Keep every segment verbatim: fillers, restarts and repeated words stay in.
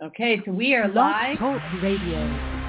Okay, so we are Blog live. Talk Radio.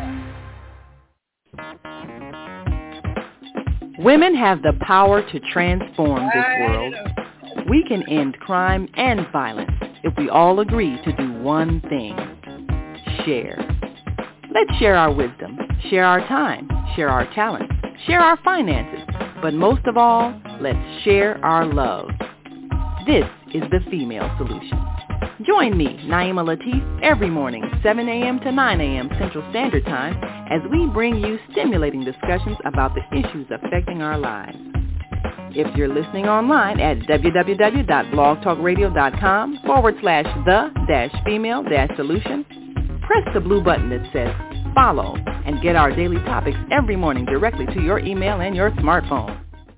Women have the power to transform this world. We can end crime and violence if we all agree to do one thing. Share. Let's share our wisdom, share our time, share our talent, share our finances, but most of all, let's share our love. This is the Female Solution. Join me, Naima Latif, every morning, seven a.m. to nine a.m. Central Standard Time, as we bring you stimulating discussions about the issues affecting our lives. If you're listening online at www.blogtalkradio.com forward slash the dash female dash solution, press the blue button that says follow and get our daily topics every morning directly to your email and your smartphone.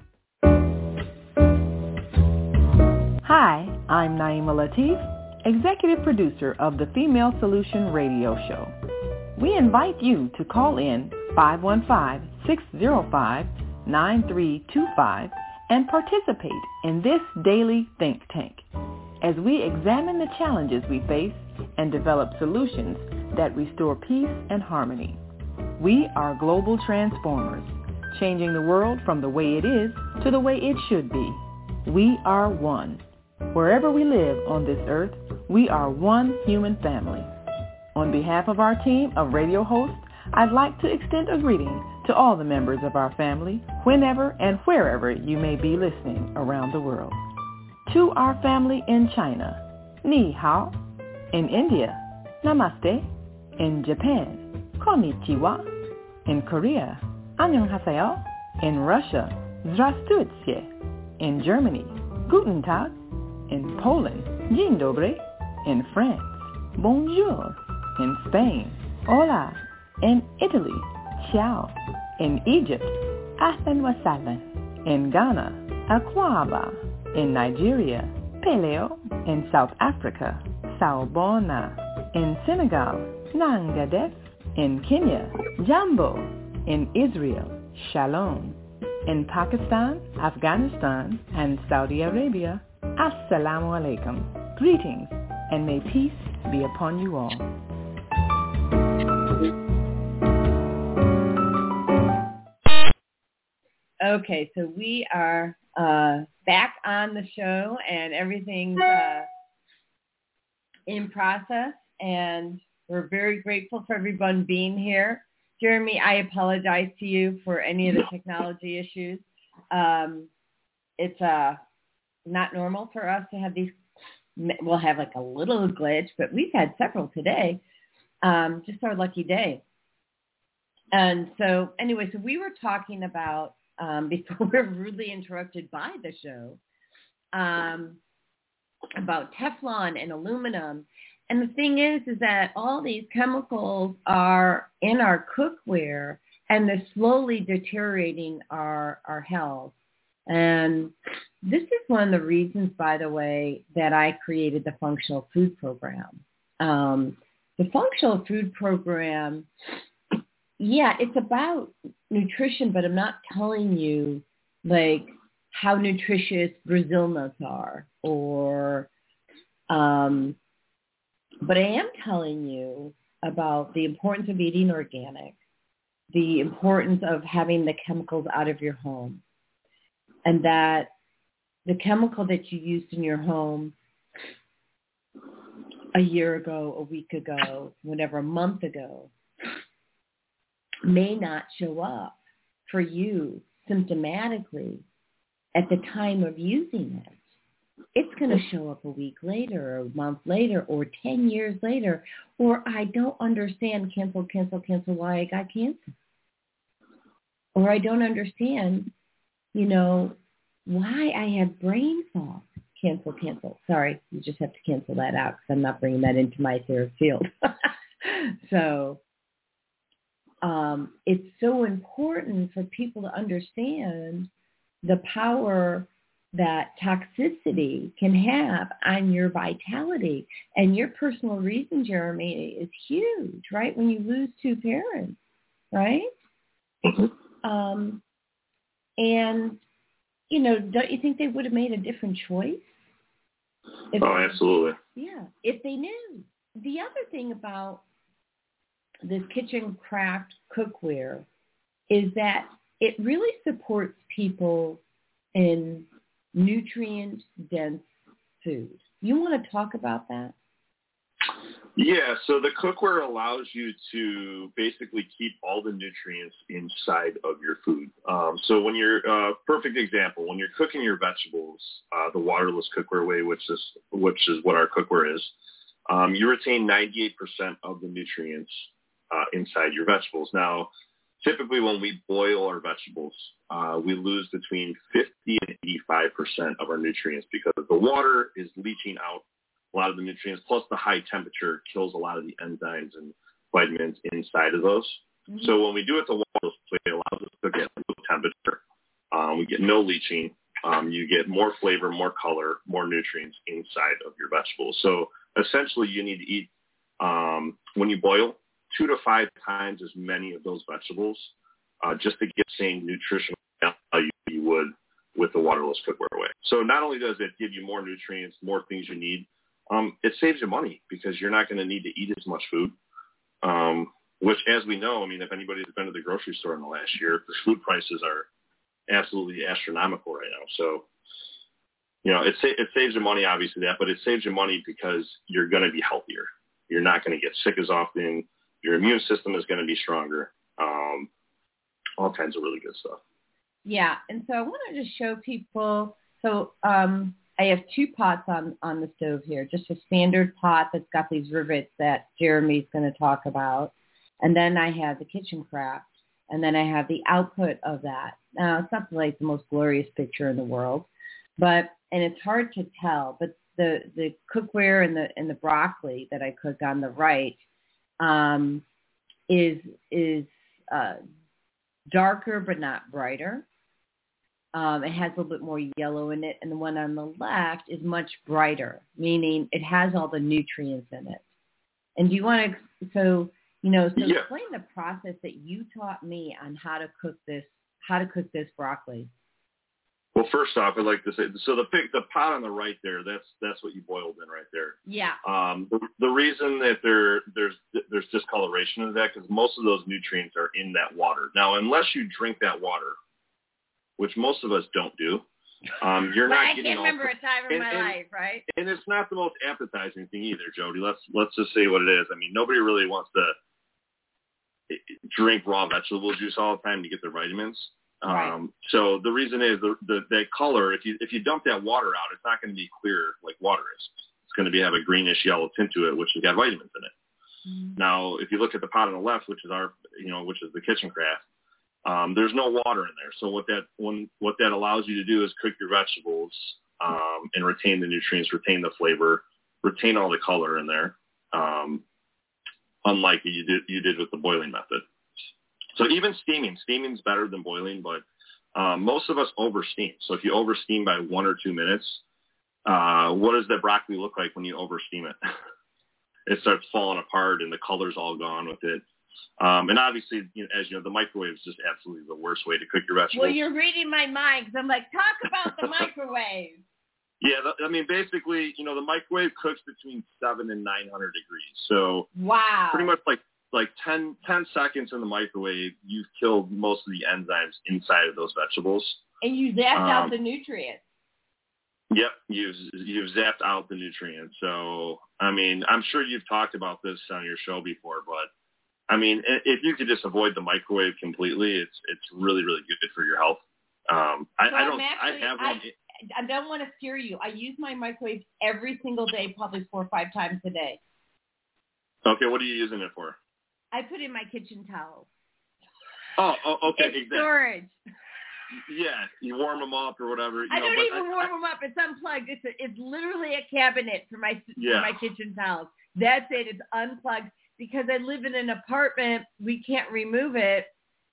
Hi, I'm Naima Latif, Executive Producer of the Female Solution Radio Show. We invite you to call in five one five, six zero five, nine three two five and participate in this daily think tank as we examine the challenges we face and develop solutions that restore peace and harmony. We are global transformers, changing the world from the way it is to the way it should be. We are one. Wherever we live on this earth, we are one human family. On behalf of our team of radio hosts, I'd like to extend a greeting to all the members of our family, whenever and wherever you may be listening around the world. To our family in China, Ni Hao. In India, Namaste. In Japan, Konnichiwa. In Korea, Annyeonghaseyo. In Russia, Здравствуйте. In Germany, Guten Tag. In Poland, Dzień dobry. In France, Bonjour. In Spain, Hola. In Italy, Ciao. In Egypt, Ahlan wa sahlan. In Ghana, Akwaba. In Nigeria, Peleo. In South Africa, Sawubona. In Senegal, Nangadef. In Kenya, Jambo. In Israel, Shalom. In Pakistan, Afghanistan, and Saudi Arabia, Assalamu alaikum. Greetings, and may peace be upon you all. Okay, so we are uh, back on the show, and everything's uh, in process, and we're very grateful for everyone being here. Jeremy, I apologize to you for any of the technology issues. Um, it's uh, not normal for us to have these. We'll have like a little glitch, but we've had several today. Um, just our lucky day. And so anyway, so we were talking about, um, before we were rudely interrupted by the show, um, about Teflon and aluminum. And the thing is, is that all these chemicals are in our cookware, and they're slowly deteriorating our, our health. And this is one of the reasons, by the way, that I created the Functional Food Program. Um, the Functional Food Program, yeah, it's about nutrition, but I'm not telling you, like, how nutritious Brazil nuts are, or... Um, But I am telling you about the importance of eating organic, the importance of having the chemicals out of your home, and that the chemical that you used in your home a year ago, a week ago, whatever, a month ago, may not show up for you symptomatically at the time of using it. It's going to show up a week later, or a month later, or ten years later, or I don't understand, cancel, cancel, cancel, why I got cancer. Or I don't understand, you know, why I have brain fog. Cancel, cancel. Sorry, you just have to cancel that out because I'm not bringing that into my therapy field. So um, it's so important for people to understand the power that toxicity can have on your vitality. And your personal reason, Jeremy, is huge, right? When you lose two parents, right? Mm-hmm. Um, and, you know, don't you think they would have made a different choice? If, oh, absolutely. Yeah, if they knew, the other thing about this kitchen craft cookware is that it really supports people in nutrient-dense food. You want to talk about that? Yeah, so the cookware allows you to basically keep all the nutrients inside of your food. Um, so when you're, uh, perfect example, when you're cooking your vegetables, uh, the waterless cookware way, which is which is what our cookware is, um, you retain ninety-eight percent of the nutrients uh, inside your vegetables. Now, typically when we boil our vegetables, uh, we lose between fifty and eighty-five percent of our nutrients because the water is leaching out a lot of the nutrients, plus the high temperature kills a lot of the enzymes and vitamins inside of those. Mm-hmm. So when we do it the waterless way, it allows us to get low temperature. Um, we get no leaching. Um, you get more flavor, more color, more nutrients inside of your vegetables. So essentially you need to eat, um, when you boil, two to five times as many of those vegetables uh, just to get the same nutritional value you would with the waterless cookware way. So not only does it give you more nutrients, more things you need, Um, it saves you money because you're not going to need to eat as much food, um, which, as we know, I mean, if anybody's been to the grocery store in the last year, the food prices are absolutely astronomical right now. So, you know, it, sa- it saves you money, obviously, that, but it saves you money because you're going to be healthier. You're not going to get sick as often. Your immune system is going to be stronger. Um, all kinds of really good stuff. Yeah, and so I wanted to show people, so um, I have two pots on, on the stove here, just a standard pot that's got these rivets that Jeremy's going to talk about. And then I have the kitchen craft, and then I have the output of that. Now, it's not like the most glorious picture in the world, but, and it's hard to tell, but the, the cookware and the, and the broccoli that I cook on the right um, is, is uh, darker but not brighter. Um, it has a little bit more yellow in it, and the one on the left is much brighter, meaning it has all the nutrients in it. And do you want to, so, you know, so yeah. explain the process that you taught me on how to cook this, how to cook this broccoli. Well, first off, I'd like to say, so the pig, the pot on the right there, that's that's what you boiled in right there. Yeah. Um, the, the reason that there there's there's discoloration of that because most of those nutrients are in that water. Now, unless you drink that water, which most of us don't do, um, you're well, not I getting can't all remember a time in and, my and, life, right? And it's not the most appetizing thing either, Jody. Let's let's just say what it is. I mean, nobody really wants to drink raw vegetable juice all the time to get their vitamins. Right. Um, so the reason is the, the that color. If you if you dump that water out, it's not going to be clear like water is. It's going to be have a greenish yellow tint to it, which has got vitamins in it. Mm-hmm. Now, if you look at the pot on the left, which is our you know which is the kitchen craft. Um, there's no water in there. So what that when, what that allows you to do is cook your vegetables um, and retain the nutrients, retain the flavor, retain all the color in there, um, unlike you did you did with the boiling method. So even steaming, steaming's better than boiling, but um, most of us over steam. So if you over steam by one or two minutes, uh, what does the broccoli look like when you over steam it? It starts falling apart and the color's all gone with it. Um, and obviously, you know, as you know, the microwave is just absolutely the worst way to cook your vegetables. Well, you're reading my mind because I'm like, talk about the microwave. Yeah, the, I mean, basically, you know, the microwave cooks between seven and nine hundred degrees. So wow, pretty much like like ten, ten seconds in the microwave, you've killed most of the enzymes inside of those vegetables. And you zapped um, out the nutrients. Yep, you've you've zapped out the nutrients. So, I mean, I'm sure you've talked about this on your show before, but I mean, if you could just avoid the microwave completely, it's it's really, really good for your health. Um, I, so I don't. Actually, I have one. I, I don't want to scare you. I use my microwave every single day, probably four or five times a day. Okay, what are you using it for? I put in my kitchen towels. Oh, oh okay. It's exactly. storage. Yeah, you warm them up or whatever. You I know, don't but even I, warm I, them up. It's unplugged. It's a, it's literally a cabinet for my yeah. for my kitchen towels. That's it. It's unplugged because I live in an apartment. We can't remove it,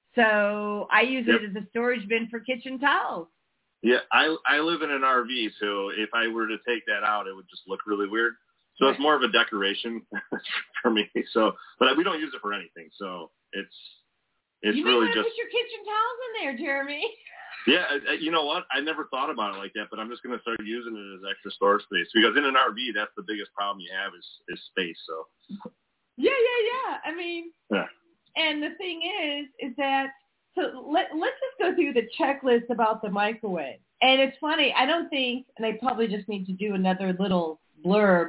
so I use yep. it as a storage bin for kitchen towels. Yeah, I I live in an R V, so if I were to take that out, it would just look really weird. So right. It's more of a decoration for me. So, but we don't use it for anything. So it's It's you really may want just to put your kitchen towels in there, Jeremy. Yeah, you know what? I never thought about it like that, but I'm just going to start using it as extra storage space because in an R V, that's the biggest problem you have is, is space. So. Yeah, yeah, yeah. I mean, yeah. And the thing is, is that so let let's just go through the checklist about the microwave. And it's funny. I don't think, and I probably just need to do another little blurb.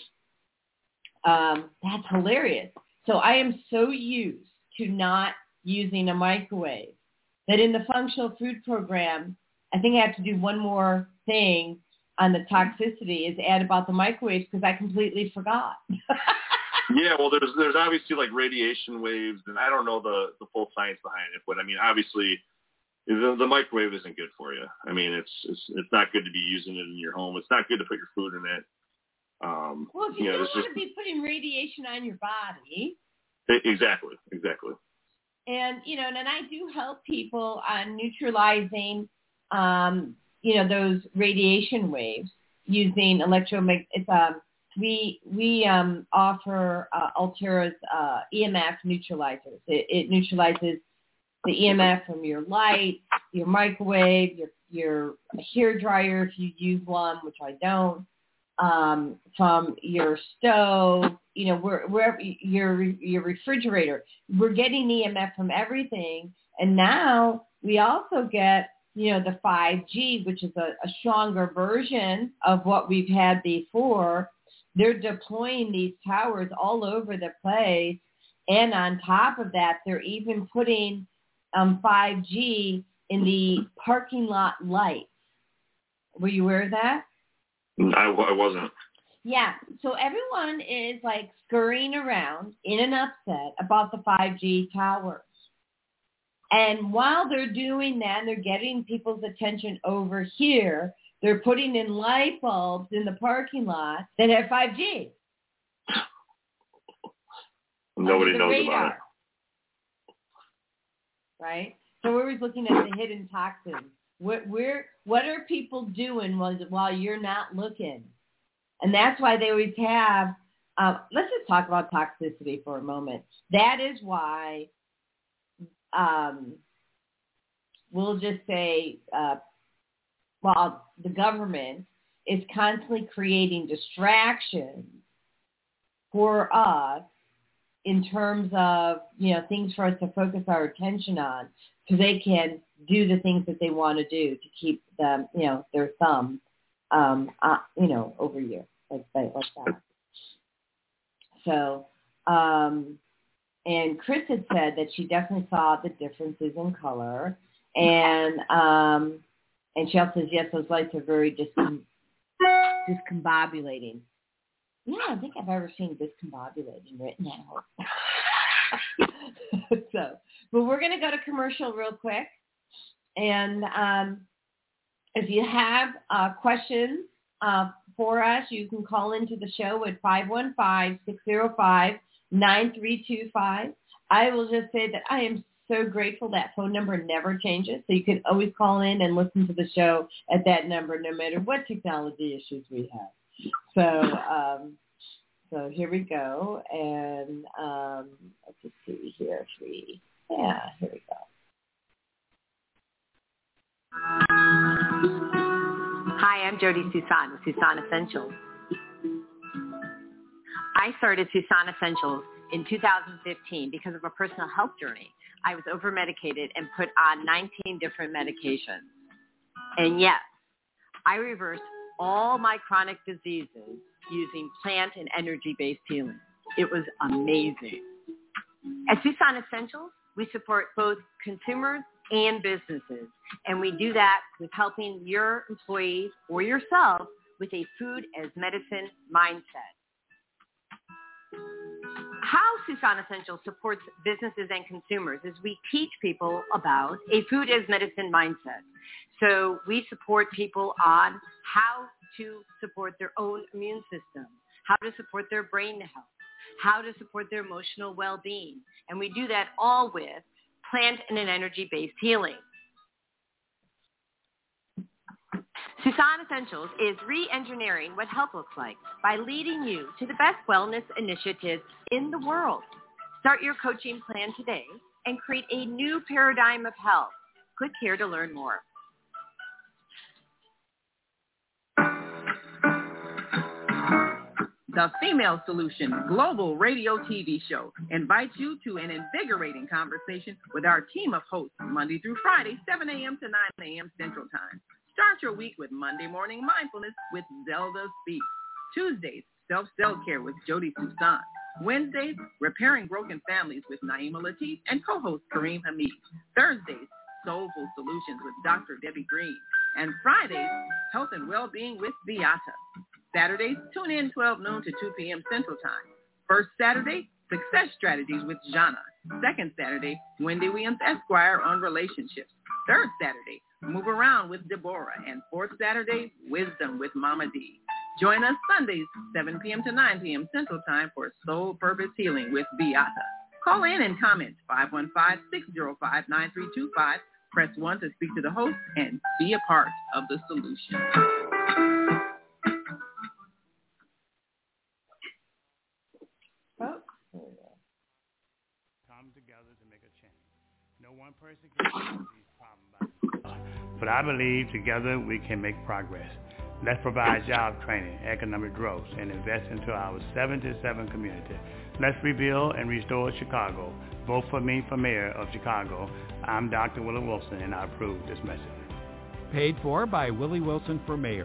Um, that's hilarious. So I am so used to not using a microwave that in the functional food program, I think I have to do one more thing on the toxicity is add about the microwaves because I completely forgot. Yeah, well, there's there's obviously like radiation waves, and I don't know the, the full science behind it, but I mean, obviously, the, the microwave isn't good for you. I mean, it's, it's it's not good to be using it in your home. It's not good to put your food in it. Um, well, if you, you know, don't want just, to be putting radiation on your body. Exactly, exactly. And, you know, and, and I do help people on neutralizing, um, you know, those radiation waves using electromagnetic. It's um, we we um, offer uh, Altera's uh, E M F neutralizers. It, it neutralizes the E M F from your light, your microwave, your your hair dryer if you use one, which I don't, um, from your stove, you know, where, wherever your your refrigerator. We're getting E M F from everything, and now we also get, you know, the five G, which is a, a stronger version of what we've had before. They're deploying these towers all over the place, and on top of that, they're even putting um, five G in the parking lot lights. Were you aware of that? I, I wasn't. Yeah, so everyone is like scurrying around in an upset about the five G towers. And while they're doing that, they're getting people's attention over here, they're putting in light bulbs in the parking lot that have five G. Nobody knows radar, about it. Right? So we're always looking at the hidden toxins. What, we're, what are people doing while, while you're not looking? And that's why they always have, uh, let's just talk about toxicity for a moment. That is why um, we'll just say, uh, well, the government is constantly creating distractions for us in terms of, you know, things for us to focus our attention on so they can do the things that they want to do to keep them, you know, their thumb, um, uh, you know, over you, like, like that. So, um, and Chris had said that she definitely saw the differences in color. And um, and she also says, yes, those lights are very discom- discombobulating. Yeah, I don't think I've ever seen discombobulating written out. So, but we're going to go to commercial real quick. And um, if you have uh, questions uh, for us, you can call into the show at five one five, six zero five, nine three two five. I will just say that I am so grateful that phone number never changes. So you can always call in and listen to the show at that number no matter what technology issues we have. So um, so here we go. And um, let's just see here. If we, yeah, here we go. Hi, I'm Jody Susan with Susan Essentials. I started Susan Essentials in two thousand fifteen because of a personal health journey. I was over-medicated and put on nineteen different medications. And yes, I reversed all my chronic diseases using plant and energy-based healing. It was amazing. At Susan Essentials, we support both consumers and businesses, and we do that with helping your employees or yourself with a food as medicine mindset. How Susan Essentials supports businesses and consumers is we teach people about a food as medicine mindset. So we support people on how to support their own immune system, how to support their brain health, how to support their emotional well-being. And we do that all with plant and an energy-based healing. Susan Essentials is re-engineering what health looks like by leading you to the best wellness initiatives in the world. Start your coaching plan today and create a new paradigm of health. Click here to learn more. The Female Solution Global Radio T V Show invites you to an invigorating conversation with our team of hosts Monday through Friday, seven a.m. to nine a.m. Central Time. Start your week with Monday Morning Mindfulness with Zelda Speaks. Tuesdays, Self-Cell Care with Jody Toussaint. Wednesdays, Repairing Broken Families with Naima Latif and co-host Kareem Hamid. Thursdays, Soulful Solutions with Doctor Debbie Green. And Fridays, Health and Wellbeing with Beata. Saturdays, tune in twelve noon to two p.m. Central Time. First Saturday, Success Strategies with Jana. Second Saturday, Wendy Williams Esquire on Relationships. Third Saturday, Move Around with Deborah. And fourth Saturday, Wisdom with Mama D. Join us Sundays, seven p.m. to nine p.m. Central Time for Soul Purpose Healing with Beata. Call in and comment five one five, six zero five, nine three two five. Press one to speak to the host and be a part of the solution. Come together to make a change. No one person can solve these problems by themselves. But I believe together we can make progress. Let's provide job training, economic growth, and invest into our seventy-seven community. Let's rebuild and restore Chicago. Vote for me for mayor of Chicago. I'm Doctor Willie Wilson, and I approve this message. Paid for by Willie Wilson for mayor.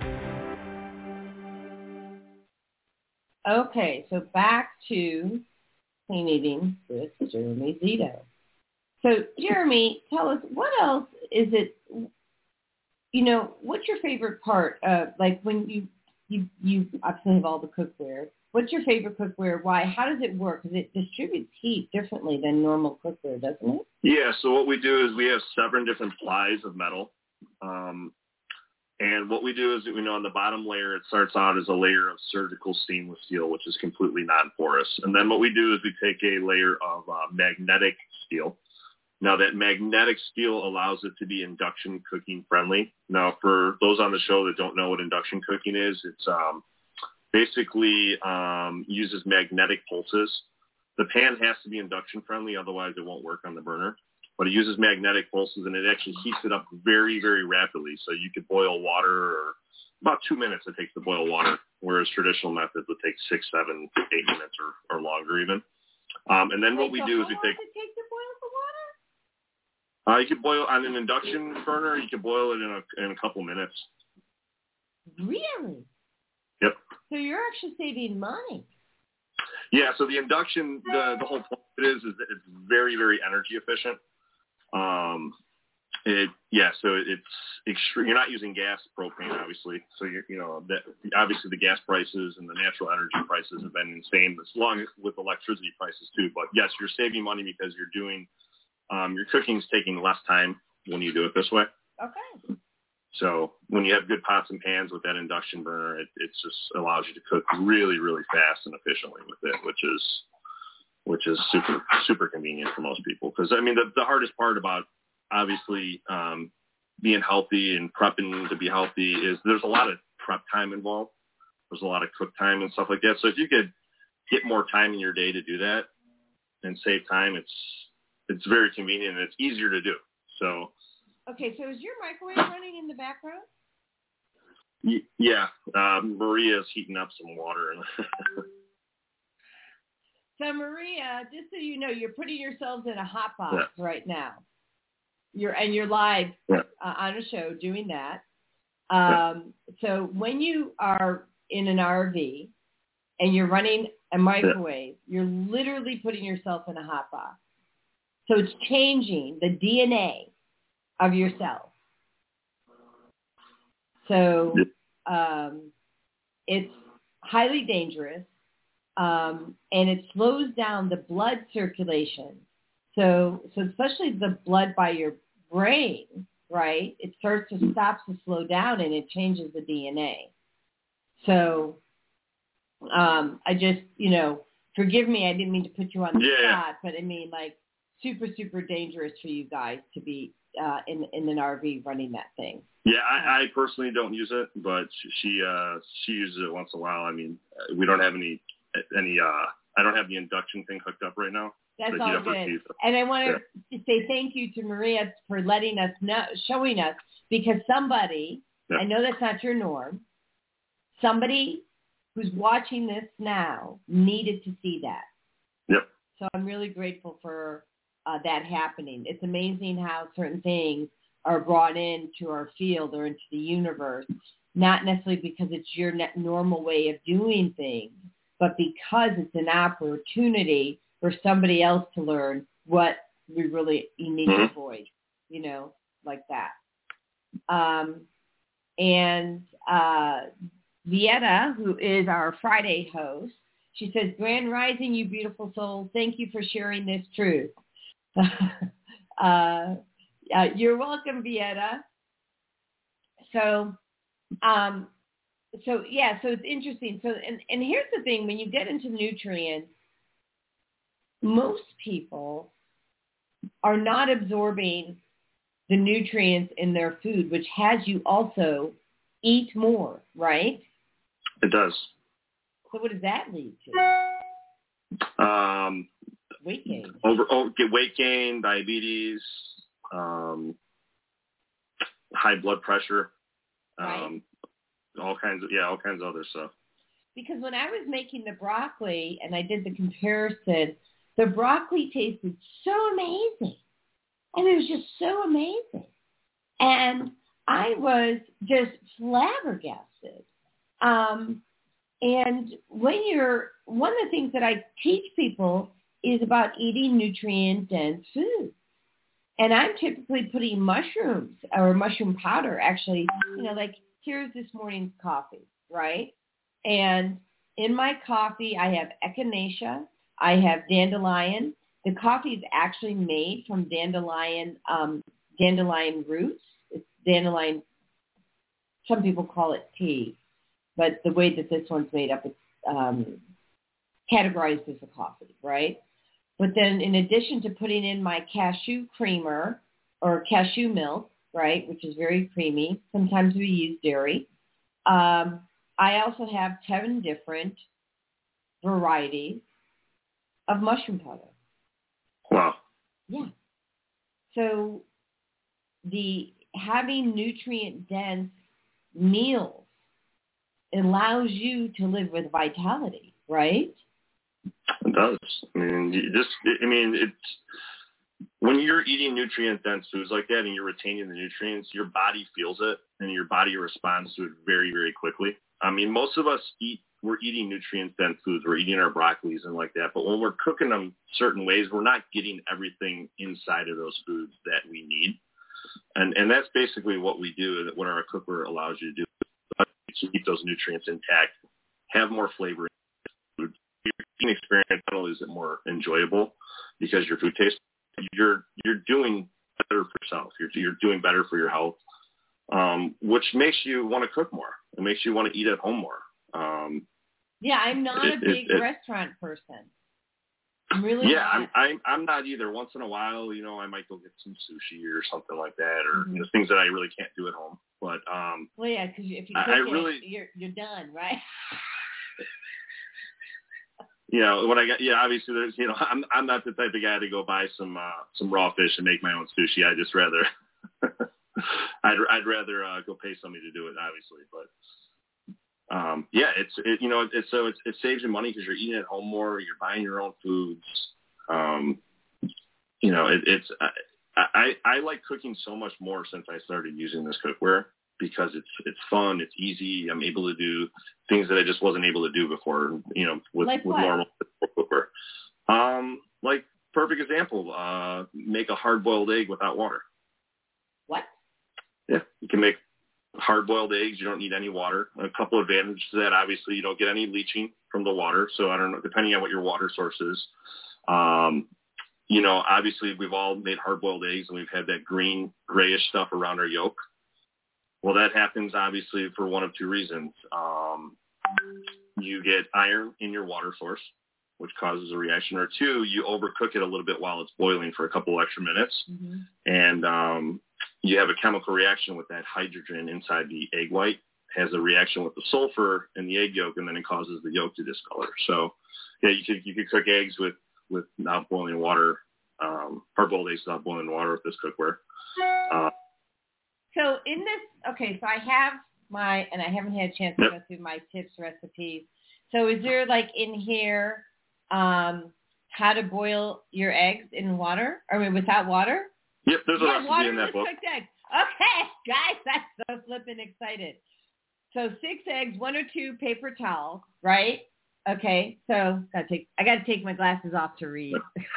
Okay, so back to clean eating with Jeremy Zito. So, Jeremy, tell us, what else is it, you know, what's your favorite part? Uh, like when you, you, you obviously have all the cookware. What's your favorite cookware? Why? How does it work? Because it distributes heat differently than normal cookware, doesn't it? Yeah, so what we do is we have seven different plies of metal. Um, and what we do is, you know, on the bottom layer, it starts out as a layer of surgical stainless steel, which is completely non-porous. And then what we do is we take a layer of uh, magnetic steel. Now, that magnetic steel allows it to be induction cooking friendly. Now, for those on the show that don't know what induction cooking is, it's um, basically um, uses magnetic pulses. The pan has to be induction friendly, otherwise it won't work on the burner. But it uses magnetic pulses, and it actually heats it up very, very rapidly. So you could boil water, or about two minutes it takes to boil water, whereas traditional methods would take six, seven, eight minutes or, or longer even. Um, and then Wait, what we so do how is we long take... does it take to boil the water? Uh, you can boil on an induction burner. You can boil it in a in a couple minutes. Really? Yep. So you're actually saving money. Yeah. So the induction, the the whole point of it is, is that it's very, very energy efficient. Um, it yeah. So it's extreme. You're not using gas, propane, obviously. So you're you know that obviously the gas prices and the natural energy prices have been insane, as long as with electricity prices too. But yes, you're saving money because you're doing. Um, your cooking's taking less time when you do it this way. Okay. So when you have good pots and pans with that induction burner, it, it just allows you to cook really, really fast and efficiently with it, which is which is super, super convenient for most people. Because, I mean, the, the hardest part about, obviously, um, being healthy and prepping to be healthy is there's a lot of prep time involved. There's a lot of cook time and stuff like that. So if you could get more time in your day to do that and save time, it's it's very convenient and it's easier to do. So. Okay, so is your microwave running in the background? Y- yeah, uh, Maria's heating up some water. So Maria, just so you know, you're putting yourselves in a hot box yeah. right now. You're and you're live yeah. uh, on a show doing that. Um, yeah. So when you are in an R V and you're running a microwave, yeah. you're literally putting yourself in a hot box. So it's changing the D N A of your cells. So um, it's highly dangerous, um, and it slows down the blood circulation. So, so especially the blood by your brain, right? It starts to stop to slow down, and it changes the D N A. So um, I just, you know, forgive me, I didn't mean to put you on the yeah. spot, but I mean, like, super, super dangerous for you guys to be uh, in in an R V running that thing. Yeah, I, I personally don't use it, but she uh, she uses it once in a while. I mean, we don't have any any uh, I don't have the induction thing hooked up right now. That's all good. And I want to yeah. say thank you to Maria for letting us know, showing us, because somebody, yeah. I know that's not your norm, somebody who's watching this now needed to see that. Yep. So I'm really grateful for uh, that happening. It's amazing how certain things are brought into our field or into the universe, not necessarily because it's your normal way of doing things, but because it's an opportunity for somebody else to learn what we really need to avoid, you know, like that. Um, and uh, Vieta, who is our Friday host, she says, Grand Rising, you beautiful soul. Thank you for sharing this truth. uh, uh, you're welcome, Vieta. So, um, so yeah, so it's interesting. So, and, and here's the thing, when you get into nutrients, most people are not absorbing the nutrients in their food, which has you also eat more, right? It does. So what does that lead to? Um, weight gain. Over, over get weight gain, diabetes, um, high blood pressure, um, right. all kinds of yeah, all kinds of other stuff. Because when I was making the broccoli and I did the comparison, the broccoli tasted so amazing. And it was just so amazing. And I was just flabbergasted. Um, and when you're, one of the things that I teach people is about eating nutrient-dense food. And I'm typically putting mushrooms or mushroom powder, actually, you know, like here's this morning's coffee, right? And in my coffee, I have echinacea. I have dandelion. The coffee is actually made from dandelion, um, dandelion roots. It's dandelion. Some people call it tea, but the way that this one's made up, it's um, categorized as a coffee, right? But then in addition to putting in my cashew creamer or cashew milk, right, which is very creamy, sometimes we use dairy. Um, I also have ten different varieties of mushroom powder. Wow. Yeah. So the having nutrient-dense meals allows you to live with vitality, right? It does. I mean, you just, I mean, it's, when you're eating nutrient-dense foods like that and you're retaining the nutrients, your body feels it and your body responds to it very, very quickly. I mean, most of us eat, we're eating nutrient-dense foods. We're eating our broccolis and like that. But when we're cooking them certain ways, we're not getting everything inside of those foods that we need. And and that's basically what we do, what our cookware allows you to do, to keep those nutrients intact, have more flavor in food. Your eating experience, not only is it more enjoyable because your food tastes, you're you're doing better for yourself. You're you're doing better for your health, um, which makes you want to cook more. It makes you want to eat at home more. Um, yeah, I'm not it, a big it, it, restaurant person. I'm really yeah, not. I'm, I'm I'm not either. Once in a while, you know, I might go get some sushi or something like that, or mm-hmm. you know, things that I really can't do at home. But um, well, yeah, because if you cook I, I it, really, you're you're done, right? You know, when I got yeah, obviously there's you know, I'm I'm not the type of guy to go buy some uh, some raw fish and make my own sushi. I just rather I'd I'd rather uh, go pay somebody to do it, obviously, but. Um, yeah, it's, it, you know, it's, so it's, it saves you money because you're eating at home more, you're buying your own foods. Um, you know, it, it's, I, I, I like cooking so much more since I started using this cookware because it's, it's fun. It's easy. I'm able to do things that I just wasn't able to do before, you know, with, like with normal cookware. Um, like perfect example, uh, make a hard boiled egg without water. What? Yeah. You can make hard-boiled eggs. You don't need any water. A couple advantages to that, obviously, you don't get any leaching from the water. So I don't know, depending on what your water source is. Um, you know, obviously, we've all made hard-boiled eggs, and we've had that green, grayish stuff around our yolk. Well, that happens, obviously, for one of two reasons. Um, you get iron in your water source, which causes a reaction. Or two, you overcook it a little bit while it's boiling for a couple extra minutes. Mm-hmm. And um, you have a chemical reaction with that hydrogen inside the egg white, has a reaction with the sulfur in the egg yolk, and then it causes the yolk to discolor. So yeah, you could you could cook eggs with, with not boiling water, um, hard boiled eggs without boiling water with this cookware. Uh, so in this, okay, so I have my, and I haven't had a chance to yep. go through my tips, recipes. So is there like in here um, how to boil your eggs in water? I mean, without water? Yep, there's a yeah, recipe water in that book. Cooked eggs. Okay, guys, I'm so flipping excited. So six eggs, one or two paper towels, right? Okay, so gotta take, I got to take my glasses off to read.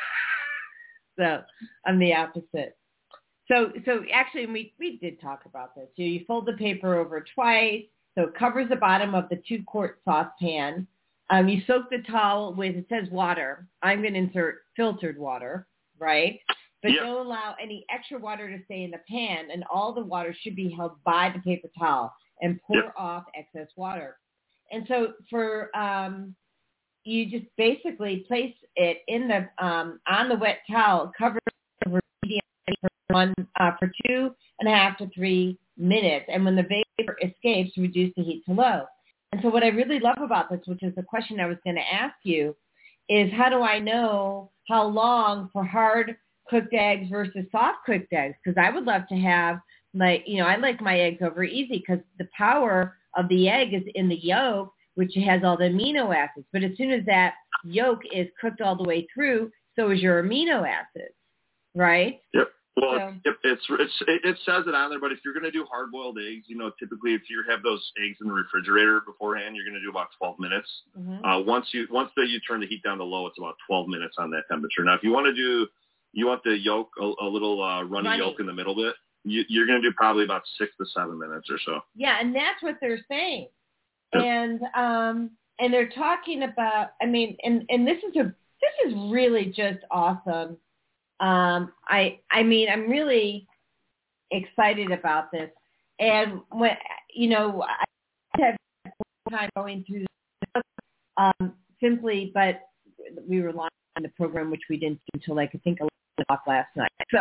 So I'm the opposite. So so actually, we, we did talk about this. So you fold the paper over twice, so it covers the bottom of the two-quart saucepan. Um, you soak the towel with, it says water. I'm going to insert filtered water, right? But yep. don't allow any extra water to stay in the pan, and all the water should be held by the paper towel and pour yep. off excess water. And so for um, you just basically place it in the um, on the wet towel, cover over medium for one uh, for two and a half to three minutes, and when the vapor escapes, reduce the heat to low. And so what I really love about this, which is the question I was going to ask you, is how do I know how long for hard cooked eggs versus soft cooked eggs? Because I would love to have, like, you know, I like my eggs over easy because the power of the egg is in the yolk, which has all the amino acids. But as soon as that yolk is cooked all the way through, so is your amino acids, right? Yep. Well, so, it's, it's, it's, it, it says it on there, but if you're going to do hard-boiled eggs, you know, typically if you have those eggs in the refrigerator beforehand, you're going to do about twelve minutes. Mm-hmm. Uh, once you once the, you turn the heat down to low, it's about twelve minutes on that temperature. Now, if you want to do, you want the yolk, a, a little uh, runny, runny yolk in the middle bit, you, you're going to do probably about six to seven minutes or so. Yeah, and that's what they're saying. Yep. And um, and they're talking about, I mean, and, and this is a this is really just awesome. Um, I I mean, I'm really excited about this. And when, you know, I have time going through this, um, simply, but we were launching the program, which we didn't do until like I think eleven o'clock last night. So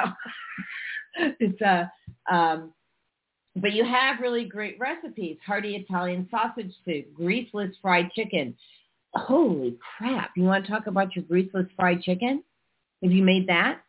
it's a, um, but you have really great recipes: hearty Italian sausage soup, greaseless fried chicken. Holy crap! You want to talk about your greaseless fried chicken? Have you made that?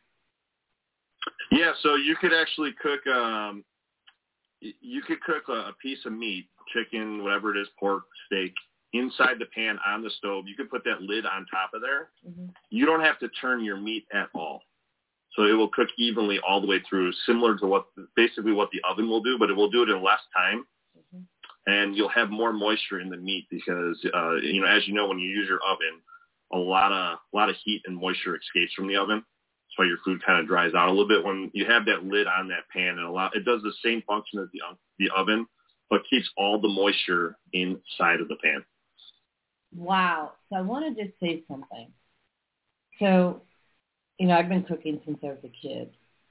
Yeah, so you could actually cook. Um, you could cook a, a piece of meat, chicken, whatever it is, pork, steak, inside the pan on the stove. You could put that lid on top of there. Mm-hmm. You don't have to turn your meat at all, so it will cook evenly all the way through, similar to what basically what the oven will do, but it will do it in less time. Mm-hmm. And you'll have more moisture in the meat because, uh, you know, as you know, when you use your oven, a lot of a lot of heat and moisture escapes from the oven. That's why your food kind of dries out a little bit. When you have that lid on that pan, and a lot, it does the same function as the the oven, but keeps all the moisture inside of the pan. Wow. So I want to just say something. So, you know, I've been cooking since I was a kid.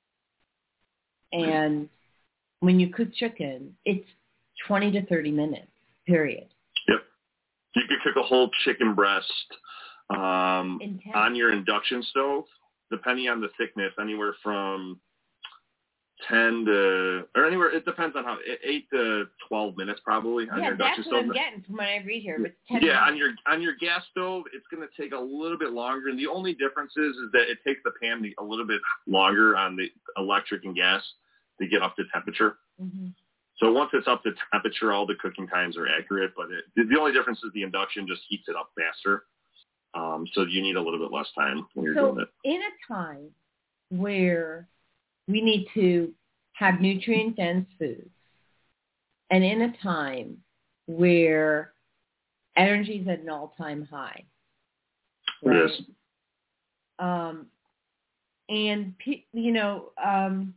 And when you cook chicken, it's twenty to thirty minutes, period. Yep. You could cook a whole chicken breast um, on your induction stove, depending on the thickness, anywhere from ten to, or anywhere, it depends on how, eight to twelve minutes probably on yeah, your induction stove. Yeah, that's what stove. I'm getting from what I read here. But ten yeah, minutes. on your on your gas stove, it's going to take a little bit longer. And the only difference is, is that it takes the pan a little bit longer on the electric and gas to get up to temperature. Mm-hmm. So once it's up to temperature, all the cooking times are accurate. But it, the only difference is the induction just heats it up faster. Um, so you need a little bit less time when you're so doing it. In a time where we need to have nutrient-dense foods, and in a time where energy is at an all-time high, right? It is. Um, and, you know, um,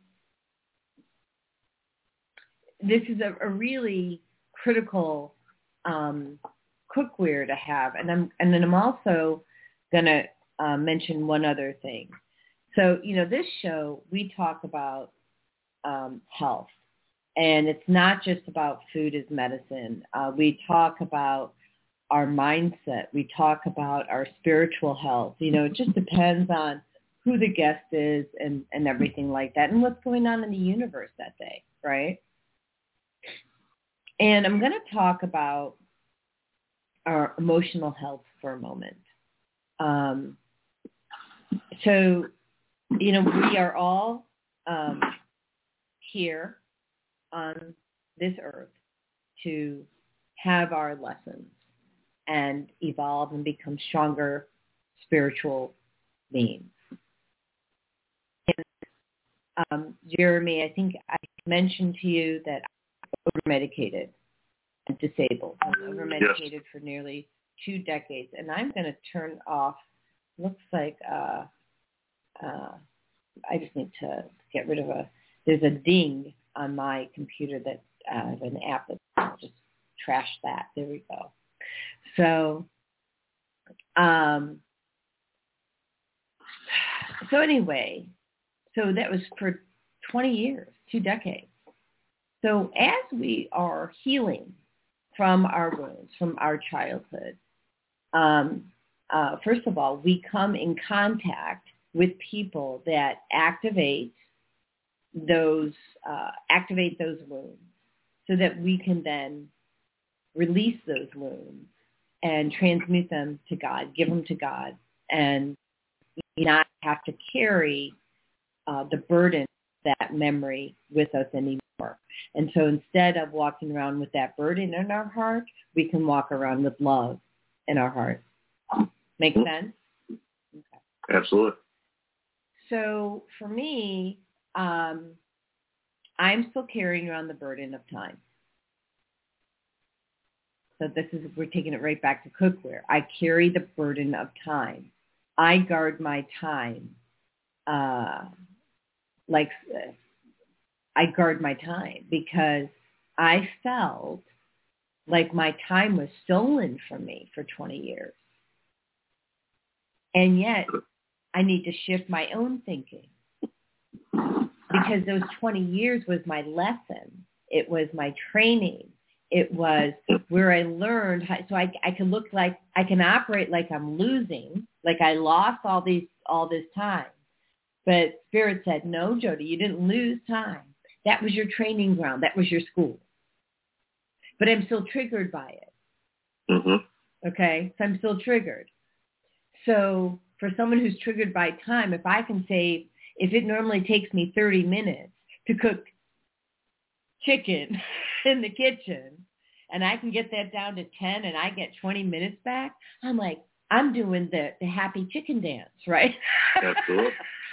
this is a, a really critical um, cookware to have. And I'm and then I'm also going to uh, mention one other thing. So, you know, this show, we talk about um, health. And it's not just about food as medicine. Uh, we talk about our mindset. We talk about our spiritual health. You know, it just depends on who the guest is and, and everything like that and what's going on in the universe that day, right? And I'm going to talk about our emotional health for a moment. Um, so, you know, we are all um, here on this earth to have our lessons and evolve and become stronger spiritual beings. And, um, Jeremy, I think I mentioned to you that I'm over-medicated and disabled. I was over-medicated yes. for nearly two decades. And I'm going to turn off, looks like, uh, uh, I just need to get rid of a, there's a ding on my computer that uh, has an app that I'll just trash that. There we go. So, um, so anyway, so that was for twenty years, two decades. So as we are healing from our wounds, from our childhood, um, uh, first of all, we come in contact with people that activate those uh, activate those wounds, so that we can then release those wounds and transmute them to God, give them to God, and not have to carry uh, the burden of that memory with us anymore. And so instead of walking around with that burden in our heart, we can walk around with love in our heart. Make sense? Okay. Absolutely. So for me, um, I'm still carrying around the burden of time. So this is, we're taking it right back to cookware. I carry the burden of time. I guard my time. Uh, like, uh, I guard my time because I felt like my time was stolen from me for twenty years. And yet, I need to shift my own thinking because those twenty years was my lesson. It was my training. It was where I learned how, so I, I can look like, I can operate like I'm losing, like I lost all these, all this time. But Spirit said, no, Jody, you didn't lose time. That was your training ground. That was your school. But I'm still triggered by it. Mm-hmm. Okay? So I'm still triggered. So for someone who's triggered by time, if I can say, if it normally takes me thirty minutes to cook chicken in the kitchen, and I can get that down to ten and I get twenty minutes back, I'm like, I'm doing the, the happy chicken dance, right? Absolutely.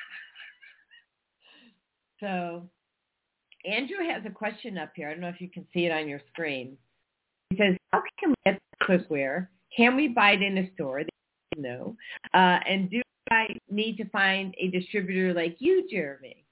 So Andrew has a question up here. I don't know if you can see it on your screen. He says, how can we get cookware? Can we buy it in a store? No. Uh, and do I need to find a distributor like you, Jeremy?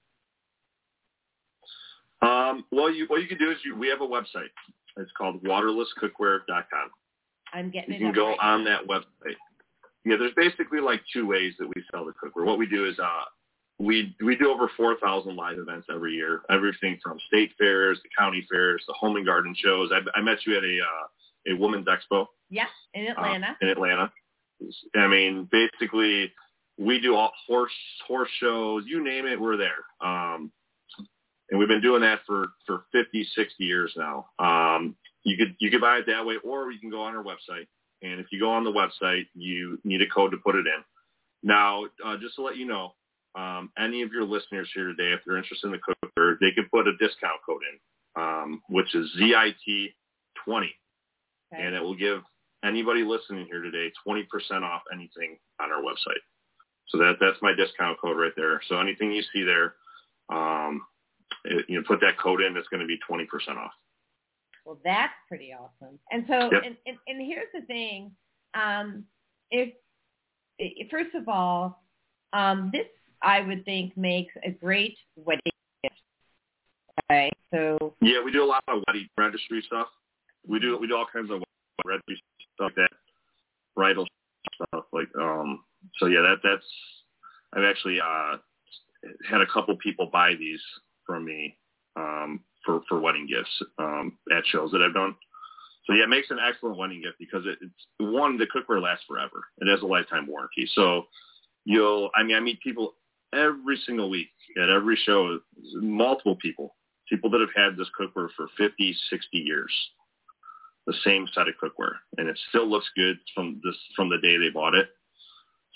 Um, well, you, what you can do is you, we have a website. It's called waterless cookware dot com. I'm getting you it. You can go right on now. that website. Yeah, there's basically like two ways that we sell the cookware. What we do is uh, we we do over four thousand live events every year, everything from state fairs, the county fairs, the home and garden shows. I, I met you at a uh, a women's expo. Yeah, in Atlanta. Uh, in Atlanta. I mean, basically, we do all horse horse shows. You name it, we're there. Um, and we've been doing that for, for fifty, sixty years now. Um, you could you could buy it that way, or you can go on our website. And if you go on the website, you need a code to put it in. Now, uh, just to let you know, um, any of your listeners here today, if they're interested in the cookware, they can put a discount code in, um, which is Z I T twenty. Okay. And it will give anybody listening here today twenty percent off anything on our website. So that that's my discount code right there. So anything you see there, um, it, you know, put that code in, it's going to be twenty percent off. Well, that's pretty awesome. And so, yep. and, and, and here's the thing. Um, if, if, first of all, um, this, I would think, makes a great wedding gift. Okay, so. Yeah, we do a lot of wedding registry stuff. We do we do all kinds of registry stuff, that bridal stuff. Like, um, so yeah, that that's, I've actually uh, had a couple people buy these from me. Um, for, for wedding gifts um, at shows that I've done. So, yeah, it makes an excellent wedding gift because it, it's, one, the cookware lasts forever. It has a lifetime warranty. So you'll, I mean, I meet people every single week at every show, multiple people, people that have had this cookware for fifty, sixty years, the same set of cookware. And it still looks good from this from the day they bought it.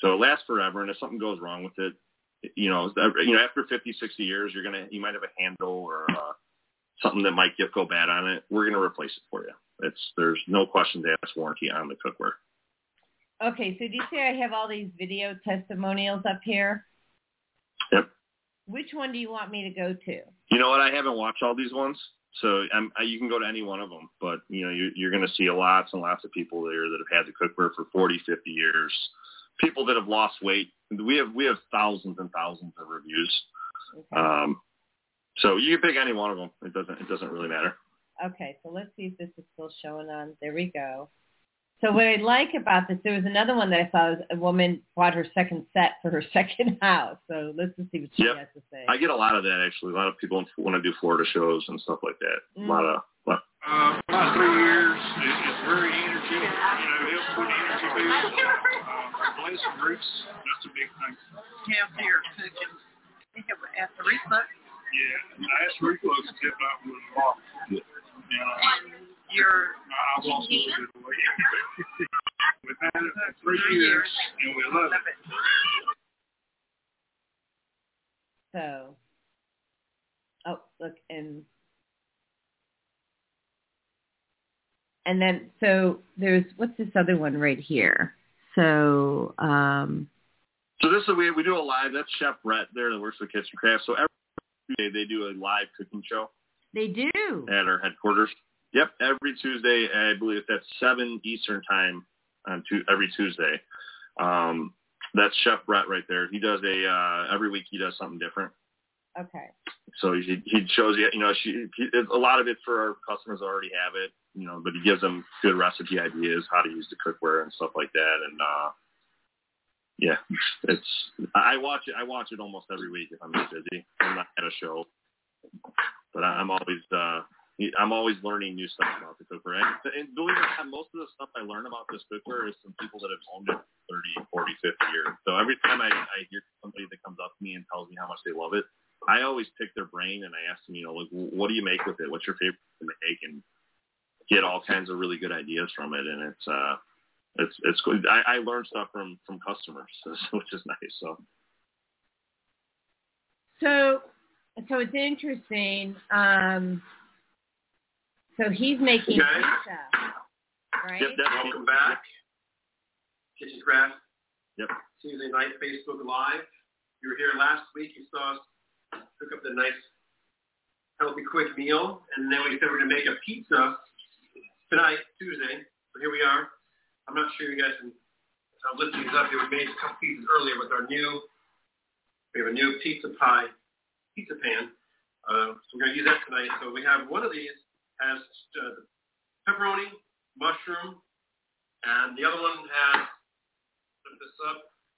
So it lasts forever, and if something goes wrong with it, you know, you know, after fifty, sixty years, you're gonna, you might have a handle or uh, something that might get go bad on it. We're gonna replace it for you. It's there's no question to ask warranty on the cookware. Okay, so do you say I have all these video testimonials up here? Yep. Which one do you want me to go to? You know what? I haven't watched all these ones, so I'm, I, you can go to any one of them. But you know, you, you're going to see lots and lots of people there that have had the cookware for forty, fifty years. People that have lost weight. We have we have thousands and thousands of reviews. Okay. Um, so you can pick any one of them. It doesn't it doesn't really matter. Okay, so let's see if this is still showing on. There we go. So what I like about this, there was another one that I saw. Was a woman bought her second set for her second house. So let's just see what she yep. has to say. I get a lot of that actually. A lot of people want to do Florida shows and stuff like that. Mm. A lot of. Lot. Uh, about three years, it, it's very energetic. You know, it'll put energy boost. Uh, bless some roots. That's a big thing. Healthier cooking. I think it was at the reflux. Yeah, I asked reflux to tip out with a lot. You know, and your I've lost a little bit of weight. We've had it for three years, and we love it. So, oh, look, and and then, so there's, what's this other one right here? So, um, so this is, we, we do a live, that's Chef Brett there that works for Kitchen Craft. So every Tuesday they do a live cooking show. They do? At our headquarters. Yep, every Tuesday, I believe that's seven Eastern time on tu- every Tuesday. Um, that's Chef Brett right there. He does a, uh, every week he does something different. Okay. So he he shows you, you know, she, he, a lot of it for our customers already have it, you know, but he gives them good recipe ideas, how to use the cookware and stuff like that. And, uh, yeah, it's, I watch it, I watch it almost every week if I'm busy. I'm not at a show, but I'm always, uh, I'm always learning new stuff about the cookware. And, and believe it or not, most of the stuff I learn about this cookware is from people that have owned it thirty, forty, fifty years. So every time I, I hear somebody that comes up to me and tells me how much they love it, I always pick their brain and I ask them, you know, like, what do you make with it? What's your favorite to make? And get all kinds of really good ideas from it. And it's, uh, it's, it's good. I, I learn stuff from, from customers, which is nice. So, so, so it's interesting. Um, so he's making okay. pizza, right? Yep, welcome back. Kitchen Craft. Yep. Tuesday night Facebook Live. You were here last week. You saw us cook up the nice, healthy, quick meal, and then we said we're going to make a pizza tonight, Tuesday. So here we are. I'm not sure you guys can uh, lift these up. We made a couple pizzas earlier with our new, we have a new pizza pie pizza pan. Uh, so we're going to use that tonight. So we have one of these has uh, pepperoni, mushroom, and the other one has, lift this up.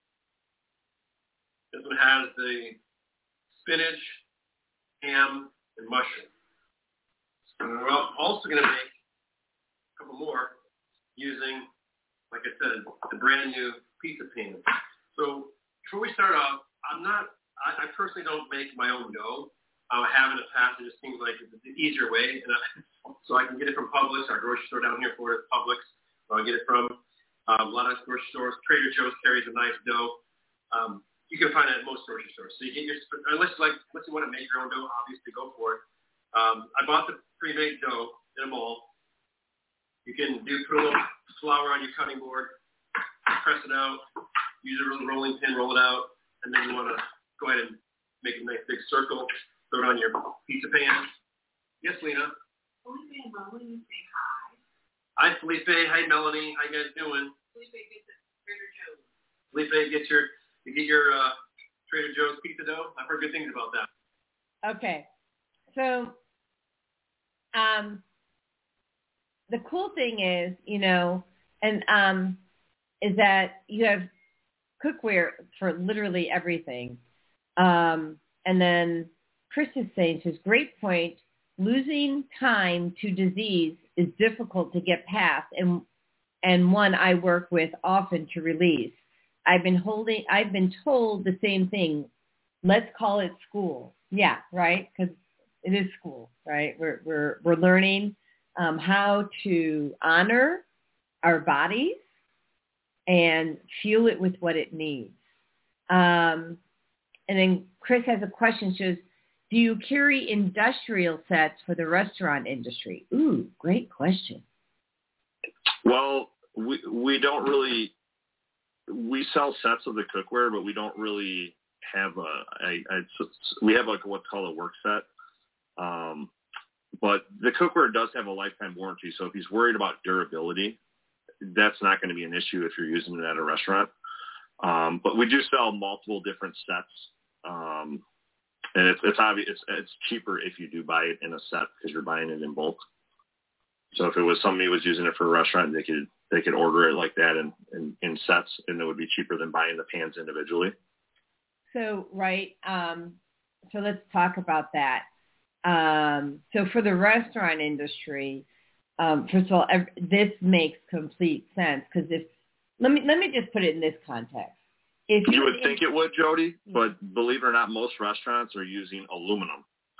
This one has the spinach, ham, and mushroom. So we're also going to make a couple more using, like I said, the brand new pizza pan. So before we start off, I'm not, I, I personally don't make my own dough. I have in the past. It just seems like it's the easier way. And I, so I can get it from Publix, our grocery store down here in Florida, Publix. So I get it from um, a lot of grocery stores. Trader Joe's carries a nice dough. Um, You can find it at most grocery stores. So you get your, unless you like, unless you want to make your own dough, obviously go for it. Um, I bought the pre-made dough in a mall. You can do put a little flour on your cutting board, press it out, use a little rolling pin, roll it out, and then you want to go ahead and make a nice big circle, throw it on your pizza pan. Yes, Lena. Felipe and Melanie say hi. Hi, Felipe. Hi, Melanie. How you guys doing? Felipe gets it Trader Joe's. Felipe, get your You get your uh, Trader Joe's pizza dough. I've heard good things about that. Okay. So um, the cool thing is, you know, and um, is that you have cookware for literally everything. Um, and then Chris is saying, to his great point, losing time to disease is difficult to get past, and and one I work with often to release. I've been holding, I've been told the same thing. Let's call it school. Yeah, right? Because it is school, right? We're, we're, we're learning um, how to honor our bodies and fuel it with what it needs. Um, and then Chris has a question. She says, do you carry industrial sets for the restaurant industry? Ooh, great question. Well, we we don't really, we sell sets of the cookware, but we don't really have a, a, a we have like what's called a work set. Um, but the cookware does have a lifetime warranty. So if he's worried about durability, that's not going to be an issue if you're using it at a restaurant. Um, but we do sell multiple different sets. Um, and it's, it's obvious, it's, it's cheaper if you do buy it in a set because you're buying it in bulk. So if it was somebody who was using it for a restaurant, they could, they could order it like that in, in, in sets, and it would be cheaper than buying the pans individually. So, right. Um, so let's talk about that. Um, so for the restaurant industry, um, first of all, ev- this makes complete sense because if, let me, let me just put it in this context. If you would think it would, Jody, but believe it or not, most restaurants are using aluminum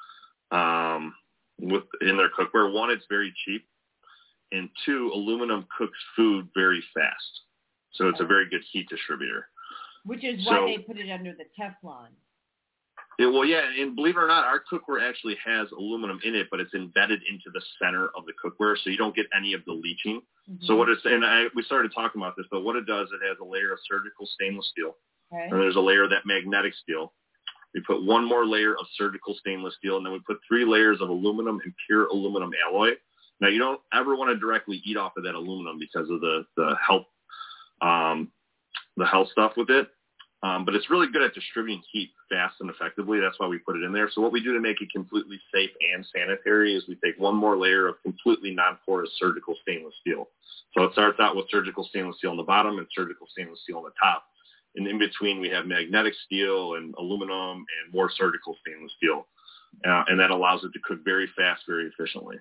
um, with in their cookware. One, it's very cheap, and two, aluminum cooks food very fast, so it's a very good heat distributor. Which is so, why they put it under the Teflon. It, well, yeah, and believe it or not, our cookware actually has aluminum in it, but it's embedded into the center of the cookware, so you don't get any of the leaching. Mm-hmm. So what it's, and I, we started talking about this, but what it does, it has a layer of surgical stainless steel, okay. And there's a layer of that magnetic steel. We put one more layer of surgical stainless steel, and then we put three layers of aluminum and pure aluminum alloy. Now, you don't ever want to directly eat off of that aluminum because of the, the health, um, the health stuff with it. Um, but it's really good at distributing heat fast and effectively. That's why we put it in there. So what we do to make it completely safe and sanitary is we take one more layer of completely non-porous surgical stainless steel. So it starts out with surgical stainless steel on the bottom and surgical stainless steel on the top. And in between, we have magnetic steel and aluminum and more surgical stainless steel. Uh, and that allows it to cook very fast, very efficiently.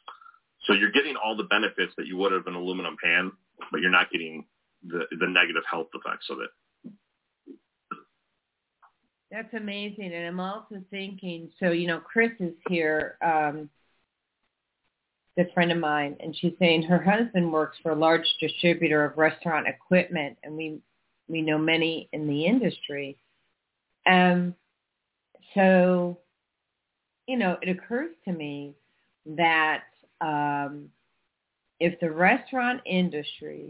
So you're getting all the benefits that you would of an aluminum pan, but you're not getting the, the negative health effects of it. That's amazing. And I'm also thinking, so, you know, Chris is here, um, a friend of mine, and she's saying her husband works for a large distributor of restaurant equipment, and we we know many in the industry. Um, so, you know, it occurs to me that um, if the restaurant industry,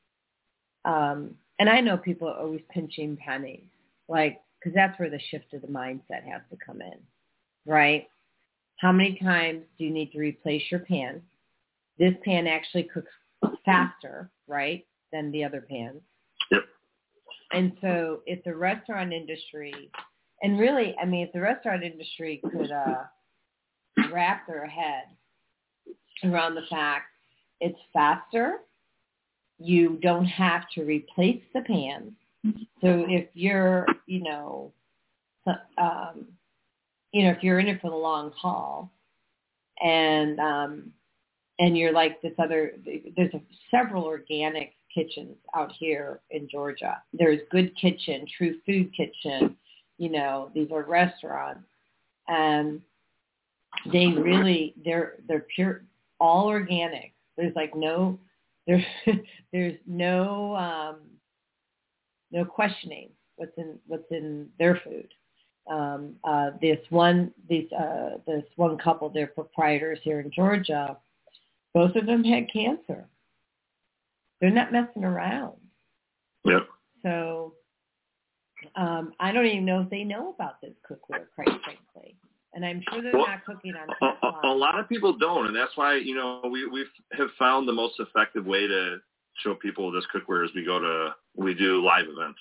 um, and I know people are always pinching pennies, like, because that's where the shift of the mindset has to come in, right? How many times do you need to replace your pan? This pan actually cooks faster, right, than the other pans. Yep. And so if the restaurant industry, and really, I mean, if the restaurant industry could uh, wrap their head around the fact it's faster, you don't have to replace the pans. So if you're, you know, um, you know, if you're in it for the long haul, and um, and you're like this other, there's a, several organic kitchens out here in Georgia. There's Good Kitchen, True Food Kitchen. You know, these are restaurants, and they really they're they're pure, all organic. There's like no, there's there's no. Um, No questioning what's in what's in their food. Um, uh, this one, these uh, this one couple, they're proprietors here in Georgia. Both of them had cancer. They're not messing around. Yep. So um, I don't even know if they know about this cookware, quite frankly. And I'm sure they're well, not cooking on a, a, a lot of people don't, and that's why, you know, we we have found the most effective way to show people this cookware is we go to, we do live events.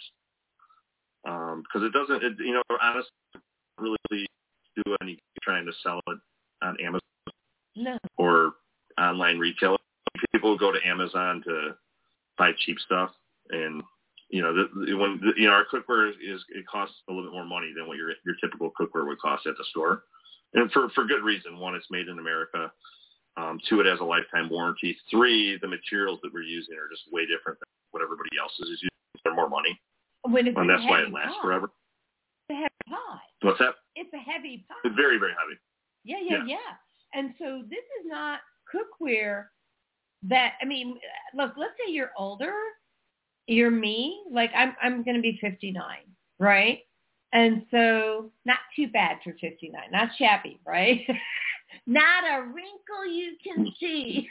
Um, because it doesn't, it, you know, honestly, really do any trying to sell it on Amazon no. or online retail. People go to Amazon to buy cheap stuff, and you know, the, when the, you know, our cookware is, is it costs a little bit more money than what your your typical cookware would cost at the store, and for for good reason. One, it's made in America. Um, two, it has a lifetime warranty. Three, the materials that we're using are just way different than what everybody else is using. They're more money. When it's and that's why it pot. lasts forever. It's a heavy pot. What's that? It's a heavy pot. It's very, very heavy. Yeah, yeah, yeah, yeah. And so this is not cookware that, I mean, look, let's say you're older you're me, like I'm I'm going to be fifty-nine, right? And so not too bad for fifty-nine, not shabby, right? Not a wrinkle you can see.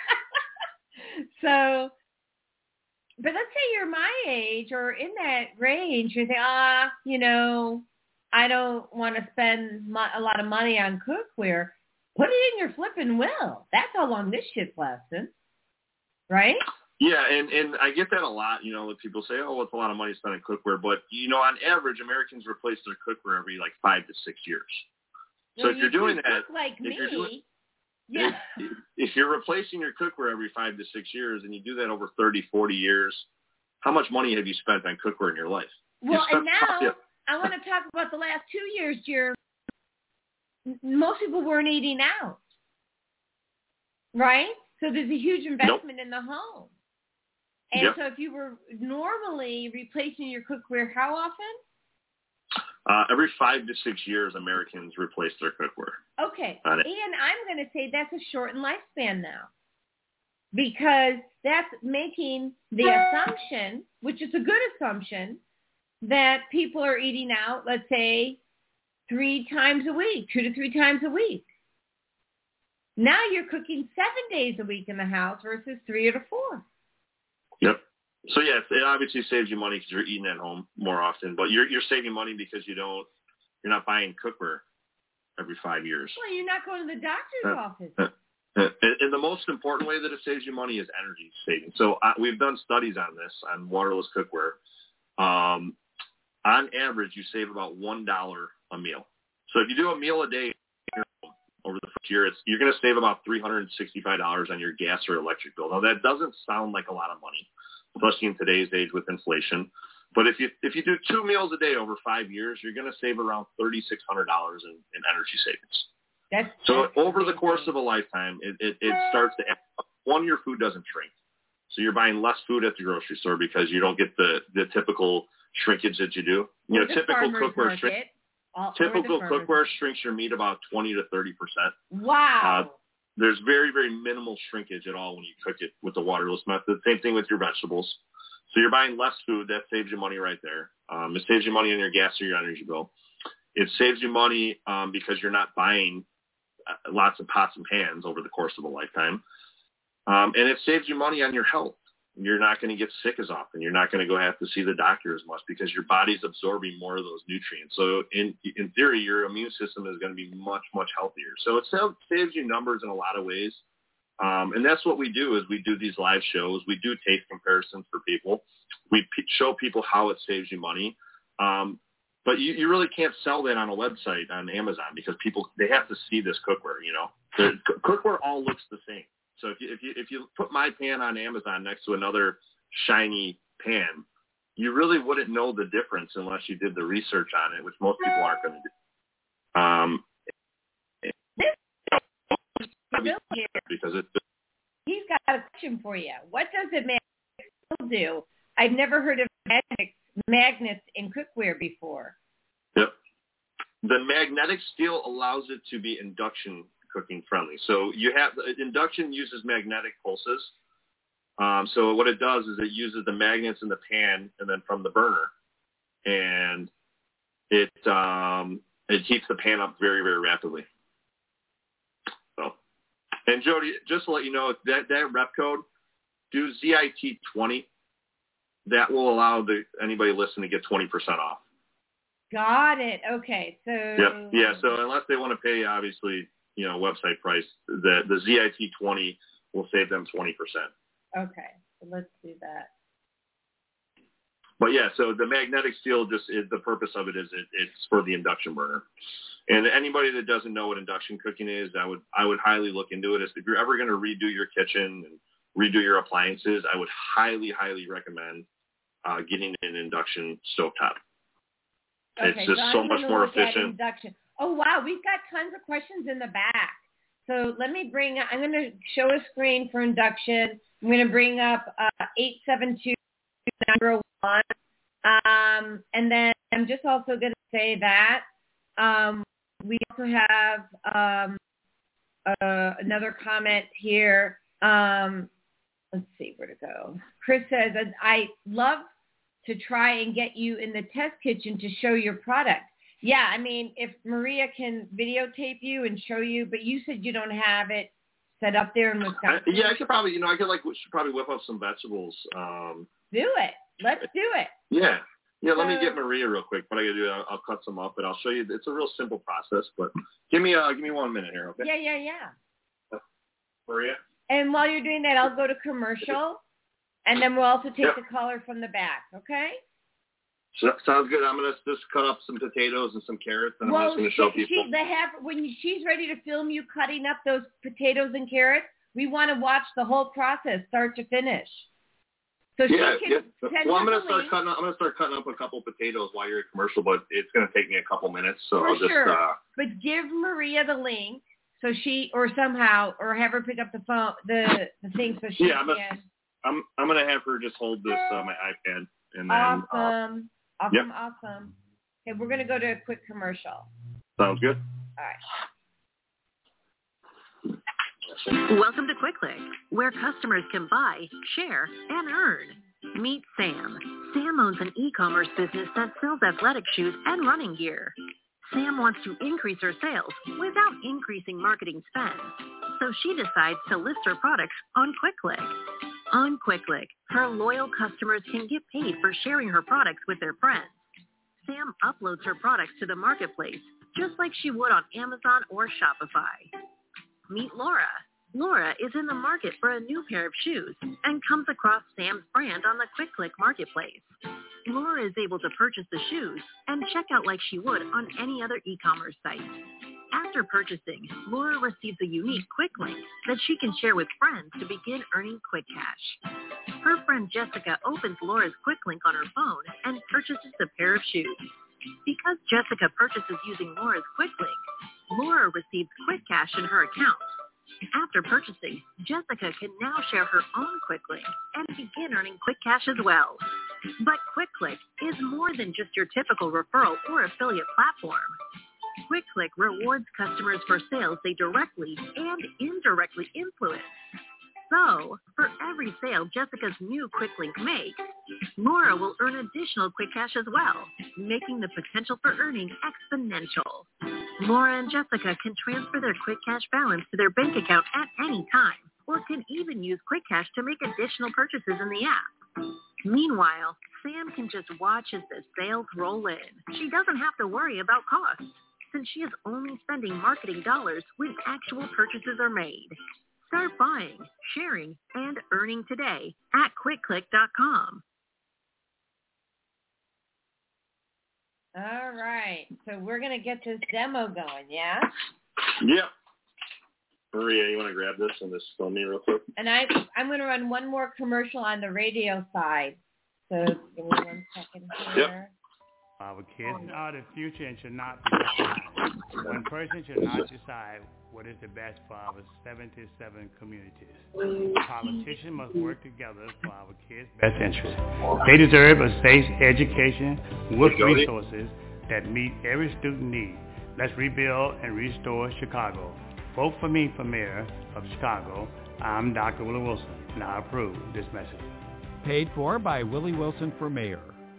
So, but let's say you're my age or in that range, you think, ah, you know, I don't want to spend mo- a lot of money on cookware. Put it in your flipping will. That's how long this shit's lasting, right? Yeah, and, and I get that a lot, you know, when people say, oh, well, it's a lot of money spent on cookware. But, you know, on average, Americans replace their cookware every, like, five to six years. So well, if you're doing that, like if, me, you're doing, yeah. if, if you're replacing your cookware every five to six years and you do that over thirty, forty years, how much money have you spent on cookware in your life? Well, and now yeah. I want to talk about the last two years, Jeremy. Most people weren't eating out, right? So there's a huge investment nope. in the home. And yep. so if you were normally replacing your cookware, how often? Uh, every five to six years, Americans replace their cookware. Okay. And I'm going to say that's a shortened lifespan now because that's making the assumption, which is a good assumption, that people are eating out, let's say, three times a week, two to three times a week. Now you're cooking seven days a week in the house versus three or to four. Yep. So yeah, it obviously saves you money because you're eating at home more often, but you're you're saving money because you don't you're not buying cookware every five years. Well, you're not going to the doctor's uh, office. Uh, uh, and, and the most important way that it saves you money is energy saving. So uh, we've done studies on this on waterless cookware. Um, on average, you save about one dollar a meal. So if you do a meal a day over the first year, it's, you're going to save about three hundred sixty-five dollars on your gas or electric bill. Now that doesn't sound like a lot of money, especially in today's age with inflation. But if you if you do two meals a day over five years, you're going to save around thirty-six hundred dollars in, in energy savings. That's, so that's over amazing. the course of a lifetime, it, it, it starts to one, your food doesn't shrink. So you're buying less food at the grocery store because you don't get the, the typical shrinkage that you do. You know, typical cookware shrink, typical cookware shrinks your meat about twenty to thirty percent. Wow. Uh, there's very, very minimal shrinkage at all when you cook it with the waterless method. Same thing with your vegetables. So you're buying less food. That saves you money right there. Um, it saves you money on your gas or your energy bill. It saves you money um, because you're not buying uh, lots of pots and pans over the course of a lifetime. Um, and it saves you money on your health. You're not going to get sick as often. You're not going to go have to see the doctor as much because your body's absorbing more of those nutrients. So in in theory, your immune system is going to be much, much healthier. So it saves you numbers in a lot of ways. Um, and that's what we do is we do these live shows. We do taste comparisons for people. We p- show people how it saves you money. Um, but you, you really can't sell that on a website on Amazon because people, they have to see this cookware, you know. The cookware all looks the same. So if you, if you if you put my pan on Amazon next to another shiny pan, you really wouldn't know the difference unless you did the research on it, which most people aren't going to do. Um, because it's he's got a question for you. What does a magnetic steel do? I've never heard of magnetic magnets in cookware before. Yep. The magnetic steel allows it to be induction cooking friendly. So you have induction uses magnetic pulses. Um, so what it does is it uses the magnets in the pan and then from the burner, and it um, it heats the pan up very, very rapidly. So, and Jody, just to let you know, that that rep code, do Z I T twenty. That will allow the anybody listening to get twenty percent off. Got it. Okay. So yeah, yeah. So unless they want to pay, obviously, you know, website price, the the Z I T twenty will save them twenty percent. Okay, so let's do that. But yeah, so the magnetic steel just is the purpose of it is it, it's for the induction burner. And anybody that doesn't know what induction cooking is, I would I would highly look into it. If you're ever going to redo your kitchen and redo your appliances, I would highly, highly recommend uh, getting an induction stovetop. Okay, it's just so, so I'm much more efficient. Induction. Oh, wow. We've got tons of questions in the back. So let me bring up, I'm going to show a screen for induction. I'm going to bring up uh, eight seven two nine zero one. Um, and then I'm just also going to say that um, we also have um, uh, another comment here. Um, let's see where to go. Chris says, I love to try and get you in the test kitchen to show your product. Yeah, I mean, if Maria can videotape you and show you, but you said you don't have it set up there in Wisconsin. I, yeah, I could probably, you know, I could like, should probably whip up some vegetables. Um, do it. Let's do it. Yeah. Yeah, let so, me get Maria real quick. What I gotta do, I'll, I'll cut some up, and I'll show you. It's a real simple process, but give me, uh, give me one minute here, okay? Yeah, yeah, yeah. Maria? And while you're doing that, I'll go to commercial, and then we'll also take yep. the caller from the back, okay? So, sounds good. I'm going to just cut up some potatoes and some carrots, and well, I'm just going to show she, people. She, they have, when she's ready to film you cutting up those potatoes and carrots, we want to watch the whole process, start to finish. So yeah, she can yeah. send Well, I'm going to start link. cutting. Up, I'm going to start cutting up a couple potatoes while you're at commercial, but it's going to take me a couple minutes, so For I'll just. Sure. Uh, but give Maria the link so she, or somehow, or have her pick up the phone, the the thing, so she yeah, I'm can. A, I'm I'm going to have her just hold this uh, my iPad, and then. Awesome, uh, awesome, yep. awesome. Okay, we're going to go to a quick commercial. Sounds good. All right. Welcome to QuickLick, where customers can buy, share, and earn. Meet Sam. Sam owns an e-commerce business that sells athletic shoes and running gear. Sam wants to increase her sales without increasing marketing spend, so she decides to list her products on QuickLick. On QuickLick, her loyal customers can get paid for sharing her products with their friends. Sam uploads her products to the marketplace, just like she would on Amazon or Shopify. Meet Laura. Laura is in the market for a new pair of shoes and comes across Sam's brand on the QuickLick marketplace. Laura is able to purchase the shoes and check out like she would on any other e-commerce site. After purchasing, Laura receives a unique quick link that she can share with friends to begin earning quick cash. Her friend Jessica opens Laura's quick link on her phone and purchases a pair of shoes. Because Jessica purchases using Laura's quick link, Laura receives quick cash in her account. After purchasing, Jessica can now share her own QuickLink and begin earning quick cash as well. But QuickLink is more than just your typical referral or affiliate platform. QuickLink rewards customers for sales they directly and indirectly influence. So, for every sale Jessica's new QuickLink makes, Laura will earn additional quick cash as well, making the potential for earning exponential. Laura and Jessica can transfer their quick cash balance to their bank account at any time, or can even use quick cash to make additional purchases in the app. Meanwhile, Sam can just watch as the sales roll in. She doesn't have to worry about costs, since she is only spending marketing dollars when actual purchases are made. Start buying, sharing, and earning today at quick click dot com. All right. So we're going to get this demo going, yeah? Yep. Maria, you want to grab this and just film me real quick? And I, I'm going to run one more commercial on the radio side. So give me one second here. Yep. Our kids are the future and should not be decided. One person should not decide what is the best for our seventy-seven communities. Politicians must work together for our kids' best interests. They deserve a safe education with resources that meet every student need. Let's rebuild and restore Chicago. Vote for me for mayor of Chicago. I'm Doctor Willie Wilson, and I approve this message. Paid for by Willie Wilson for mayor.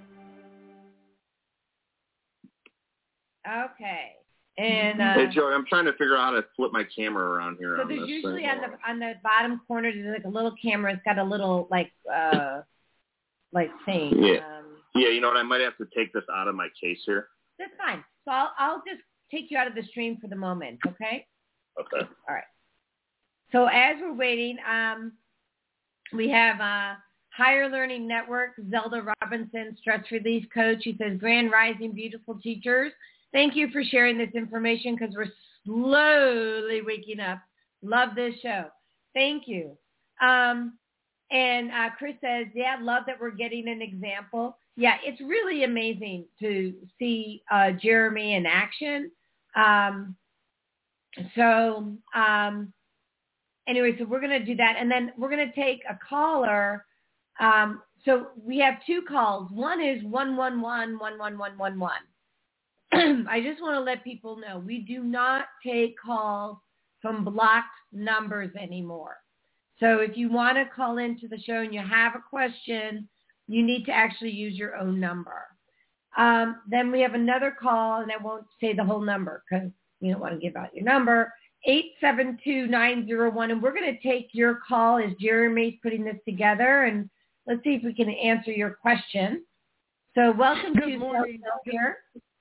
Okay. And uh, hey Joey, I'm trying to figure out how to flip my camera around here. So on there's this usually thing. on the on the bottom corner there's like a little camera. It's got a little like uh like thing. Yeah. Um, yeah. You know what? I might have to take this out of my case here. That's fine. So I'll I'll just take you out of the stream for the moment. Okay. Okay. All right. So as we're waiting, um, we have uh, Higher Learning Network, Zelda Robinson, stress release coach. He says, Grand Rising, beautiful teachers. Thank you for sharing this information because we're slowly waking up. Love this show. Thank you. Um, and uh, Chris says, yeah, love that we're getting an example. Yeah, it's really amazing to see uh, Jeremy in action. Um, so um, anyway, so we're going to do that. And then we're going to take a caller. Um, so we have two calls. One is one one one, one one one one one. I just want to let people know we do not take calls from blocked numbers anymore. So if you want to call into the show and you have a question, you need to actually use your own number. Um, then we have another call, and I won't say the whole number because you don't want to give out your number, eight seven two, nine zero one. And we're going to take your call as Jeremy's putting this together, and let's see if we can answer your question. So welcome Good to morning. here.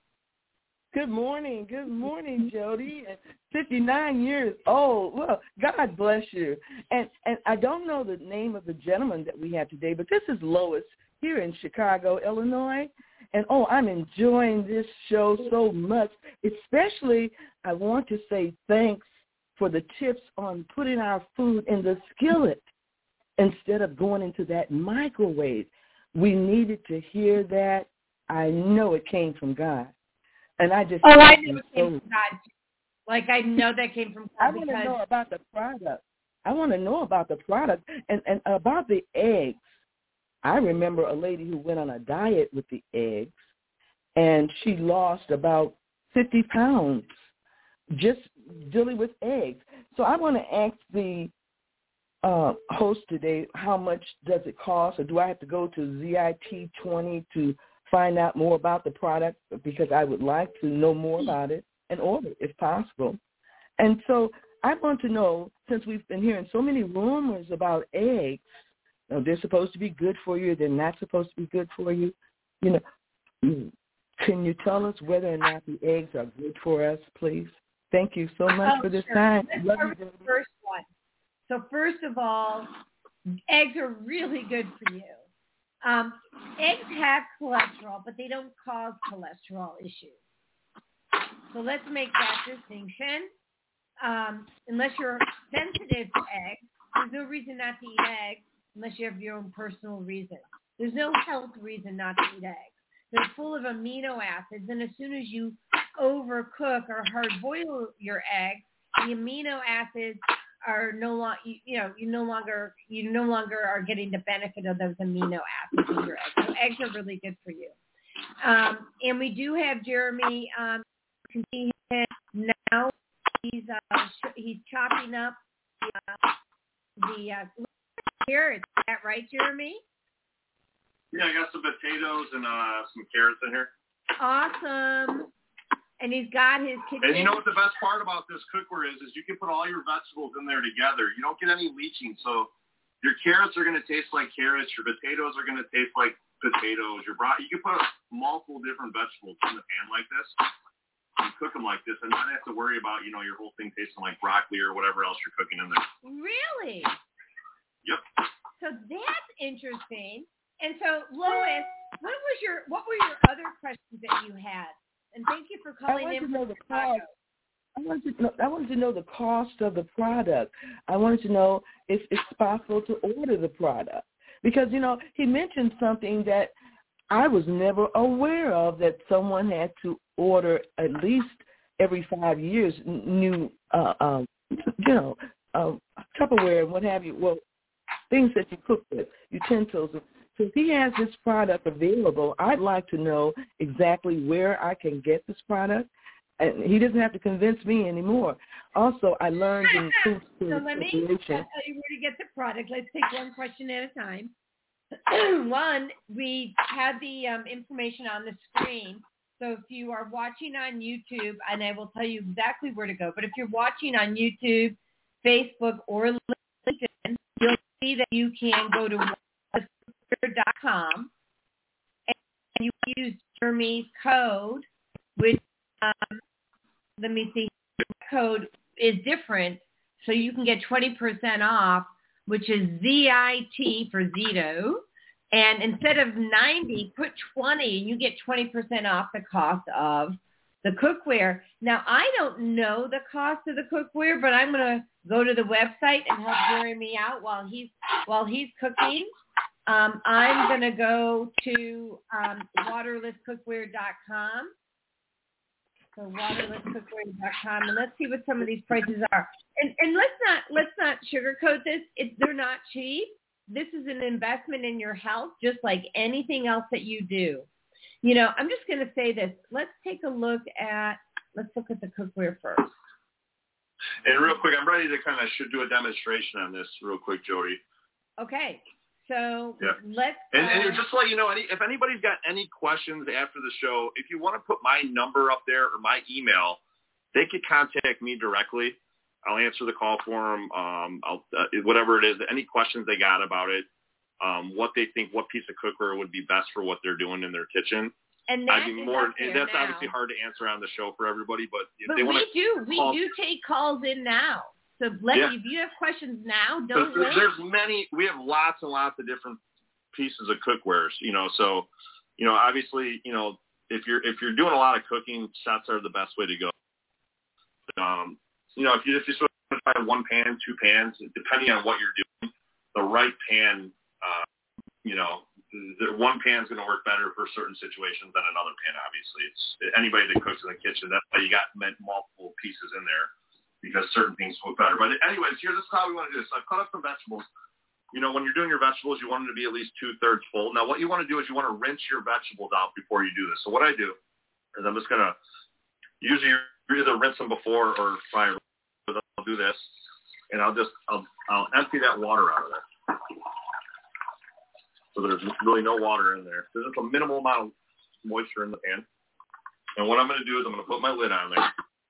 Good morning. Good morning, Jody. fifty-nine years old. Well, God bless you. And and I don't know the name of the gentleman that we have today, but this is Lois here in Chicago, Illinois. And, oh, I'm enjoying this show so much. Especially, I want to say thanks for the tips on putting our food in the skillet instead of going into that microwave. We needed to hear that. I know it came from God. And I just... Oh, I know it came from God. Like, I know that came from God. I want to know about the product. I want to know about the product and, and about the eggs. I remember a lady who went on a diet with the eggs, and she lost about fifty pounds just dealing with eggs. So I want to ask the uh, host today, how much does it cost, or do I have to go to Z I T twenty to find out more about the product, because I would like to know more about it and order if possible. And so I want to know, since we've been hearing so many rumors about eggs, you know, they're supposed to be good for you, they're not supposed to be good for you, you know, can you tell us whether or not the eggs are good for us, please? Thank you so much oh, for this sure. time. Let's Love start you, with the first one. So first of all, eggs are really good for you. Um, eggs have cholesterol, but they don't cause cholesterol issues. So let's make that distinction. Um, unless you're sensitive to eggs, there's no reason not to eat eggs unless you have your own personal reason. There's no health reason not to eat eggs. They're full of amino acids, and as soon as you overcook or hard boil your eggs, the amino acids are no longer, you, you know, you no longer, you no longer are getting the benefit of those amino acids in your eggs. So eggs are really good for you. Um, and we do have Jeremy. Um, you can see him now. He's uh, he's chopping up the, uh, the uh, here. Is that right, Jeremy? Yeah, I got some potatoes and uh, some carrots in here. Awesome. And he's got his kitchen. And you know what the best part about this cookware is, is you can put all your vegetables in there together. You don't get any leaching. So your carrots are going to taste like carrots. Your potatoes are going to taste like potatoes. Your bro- You can put multiple different vegetables in the pan like this and cook them like this and not have to worry about, you know, your whole thing tasting like broccoli or whatever else you're cooking in there. Really? Yep. So that's interesting. And so, Lois, what was your what were your other questions that you had? And thank you for calling in. I wanted to know the cost. I wanted to know, I wanted to know the cost of the product. I wanted to know if it's possible to order the product. Because, you know, he mentioned something that I was never aware of, that someone had to order at least every five years new, uh, um, you know, uh, Tupperware and what have you. Well, things that you cook with, utensils. So if he has this product available, I'd like to know exactly where I can get this product. And he doesn't have to convince me anymore. Also, I learned in food So let me tell you where to get the product. Let's take one question at a time. One, we had the um, information on the screen. So if you are watching on YouTube, and I will tell you exactly where to go, but if you're watching on YouTube, Facebook, or LinkedIn, you'll see that you can go to dot com and you use Jeremy's code, which um, let me see, code is different, so you can get twenty percent off, which is Z I T for Zito, and instead of ninety, put twenty, and you get twenty percent off the cost of the cookware. Now, I don't know the cost of the cookware, but I'm going to go to the website and help Jeremy out while he's while he's cooking. Um, I'm going to go to um, waterless cookware dot com. So waterless cookware dot com, and let's see what some of these prices are. And, and let's not let's not sugarcoat this. It, they're not cheap. This is an investment in your health, just like anything else that you do. You know, I'm just going to say this. Let's take a look at let's look at the cookware first. And real quick, I'm ready to kind of should do a demonstration on this real quick, Jody. Okay. So yeah. let's. And, uh, and just to let you know, any, if anybody's got any questions after the show, if you want to put my number up there or my email, they could contact me directly. I'll answer the call for them. Um, I'll, uh, whatever it is, any questions they got about it, um, what they think, what piece of cookware would be best for what they're doing in their kitchen. And that I'd be is more. up there And that's now. obviously hard to answer on the show for everybody, but if But they want we do. We call, do take calls in now. So let yeah. if you have questions now, don't there's, wait. there's many. We have lots and lots of different pieces of cookwares. You know, so you know, obviously, you know, if you're if you're doing a lot of cooking, sets are the best way to go. Um, you know, if you if you try one pan, two pans, depending on what you're doing, the right pan, uh, you know, the one pan's going to work better for certain situations than another pan. Obviously, it's anybody that cooks in the kitchen. That's why you got multiple pieces in there because certain things work better. But anyways, here's how we want to do this. So I've cut up some vegetables. You know, when you're doing your vegetables, you want them to be at least two thirds full. Now, what you want to do is you want to rinse your vegetables out before you do this. So what I do is I'm just going to usually either rinse them before or try. I'll do this, and I'll just I'll I'll empty that water out of there. So there's really no water in there. There's just a minimal amount of moisture in the pan. And what I'm going to do is I'm going to put my lid on there.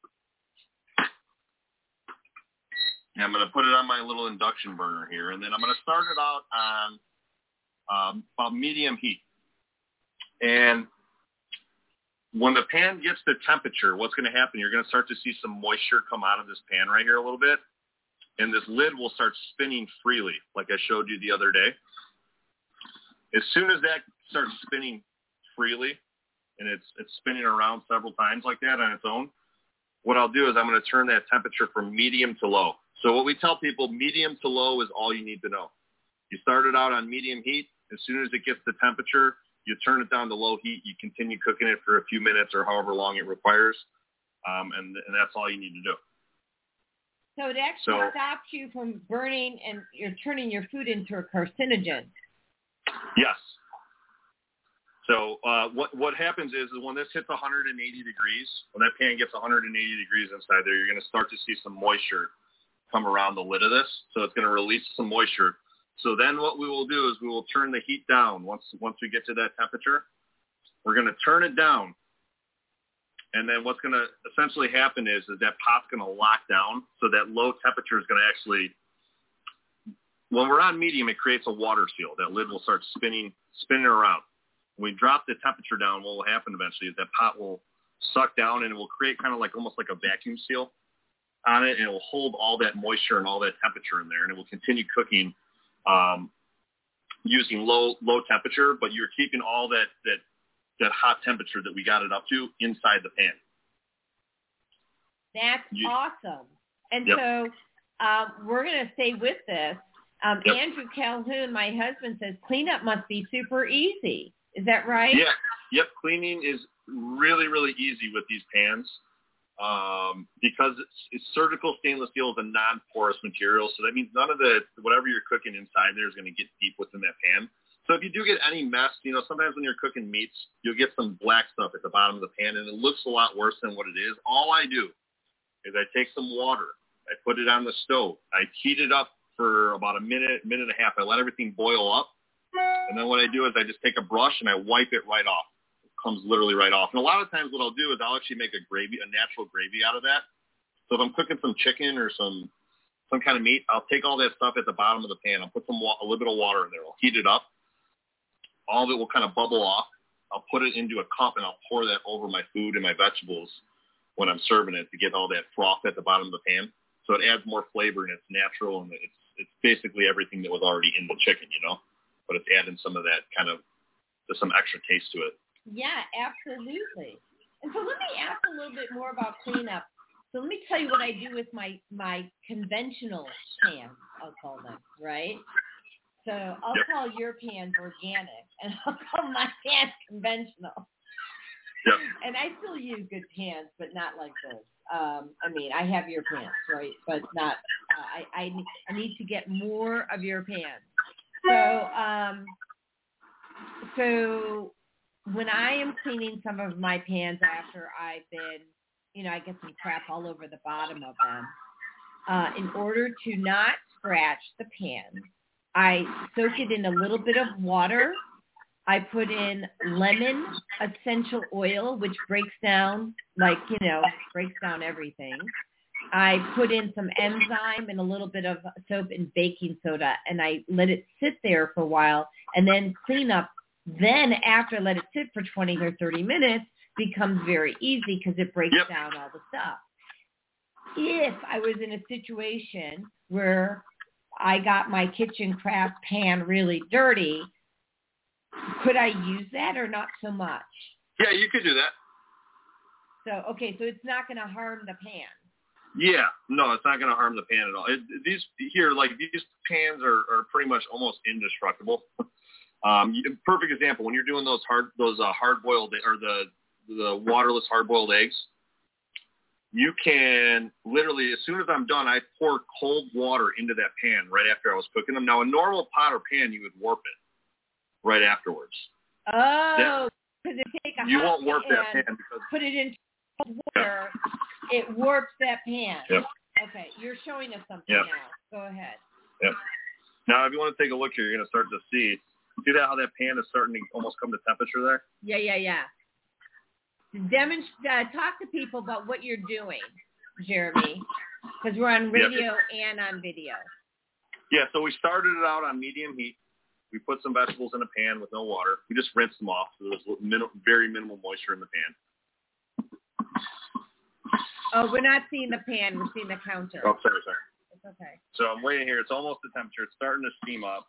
And I'm going to put it on my little induction burner here, and then I'm going to start it out on um, about medium heat. And when the pan gets to temperature, what's going to happen, you're going to start to see some moisture come out of this pan right here a little bit. And this lid will start spinning freely, like I showed you the other day. As soon as that starts spinning freely, and it's it's spinning around several times like that on its own, what I'll do is I'm going to turn that temperature from medium to low. So what we tell people, medium to low is all you need to know. You start it out on medium heat. As soon as it gets to temperature, you turn it down to low heat. You continue cooking it for a few minutes or however long it requires, um, and, and that's all you need to do. So it actually so, stops you from burning, and you're turning your food into a carcinogen. Yes. So uh, what what happens is, is when this hits one hundred eighty degrees, when that pan gets one hundred eighty degrees inside there, you're going to start to see some moisture come around the lid of this. So it's going to release some moisture. So then what we will do is we will turn the heat down once once we get to that temperature. We're going to turn it down. And then what's going to essentially happen is, is that pot's going to lock down. So that low temperature is going to actually, when we're on medium, it creates a water seal. That lid will start spinning spinning around. When we drop the temperature down, what will happen eventually is that pot will suck down, and it will create kind of like almost like a vacuum seal on it, and it will hold all that moisture and all that temperature in there, and it will continue cooking um, using low low temperature, but you're keeping all that, that, that hot temperature that we got it up to inside the pan. That's you, awesome. And yep. so um, we're going to stay with this. Um, yep. Andrew Calhoun, my husband, says cleanup must be super easy. Is that right? Yeah. Yep. Cleaning is really, really easy with these pans um, because it's, it's surgical stainless steel is a non-porous material. So that means none of the, whatever you're cooking inside there is going to get deep within that pan. So if you do get any mess, you know, sometimes when you're cooking meats, you'll get some black stuff at the bottom of the pan, and it looks a lot worse than what it is. All I do is I take some water, I put it on the stove, I heat it up for about a minute, minute and a half. I let everything boil up. And then what I do is I just take a brush and I wipe it right off. It comes literally right off. And a lot of times what I'll do is I'll actually make a gravy, a natural gravy out of that. So if I'm cooking some chicken or some some kind of meat, I'll take all that stuff at the bottom of the pan. I'll put some wa- a little bit of water in there. I'll heat it up. All of it will kind of bubble off. I'll put it into a cup and I'll pour that over my food and my vegetables when I'm serving it to get all that froth at the bottom of the pan. So it adds more flavor and it's natural, and it's it's basically everything that was already in the chicken, you know. But it's adding some of that kind of, there's some extra taste to it. Yeah, absolutely. And so let me ask a little bit more about cleanup. So let me tell you what I do with my, my conventional pans, I'll call them, right? So I'll yep. call your pans organic, and I'll call my pans conventional. Yep. And I still use good pans, but not like this. Um, I mean, I have your pans, right? But not, uh, I, I, I need to get more of your pans. So, um, so when I am cleaning some of my pans after I've been, you know, I get some crap all over the bottom of them. uh, in order to not scratch the pan, I soak it in a little bit of water. I put in lemon essential oil, which breaks down, like, you know, breaks down everything. I put in some enzyme and a little bit of soap and baking soda, and I let it sit there for a while and then clean up. Then after I let it sit for twenty or thirty minutes, becomes very easy because it breaks yep. down all the stuff. If I was in a situation where I got my kitchen craft pan really dirty, could I use that or not so much? Yeah, you could do that. So, okay, so it's not going to harm the pan. Yeah, no, it's not going to harm the pan at all. It, these here, like these pans are, are pretty much almost indestructible. um, you, perfect example, when you're doing those hard those uh, hard boiled or the the waterless hard boiled eggs, you can literally, as soon as I'm done, I pour cold water into that pan right after I was cooking them. Now, a normal pot or pan, you would warp it right afterwards. Oh, because it take a you hot won't warp pan, that pan because put it in cold water, yeah. It warps that pan. Yep. Okay, you're showing us something yep. now. Go ahead. Yep. Now, if you want to take a look here, you're going to start to see. See that how that pan is starting to almost come to temperature there? Yeah, yeah, yeah. Demonstrate, uh, talk to people about what you're doing, Jeremy, because we're on radio yeah. and on video. Yeah, so we started it out on medium heat. We put some vegetables in a pan with no water. We just rinsed them off, so there's min- very minimal moisture in the pan. Oh, we're not seeing the pan. We're seeing the counter. Oh, sorry, sorry. It's okay. So I'm waiting here. It's almost the temperature. It's starting to steam up.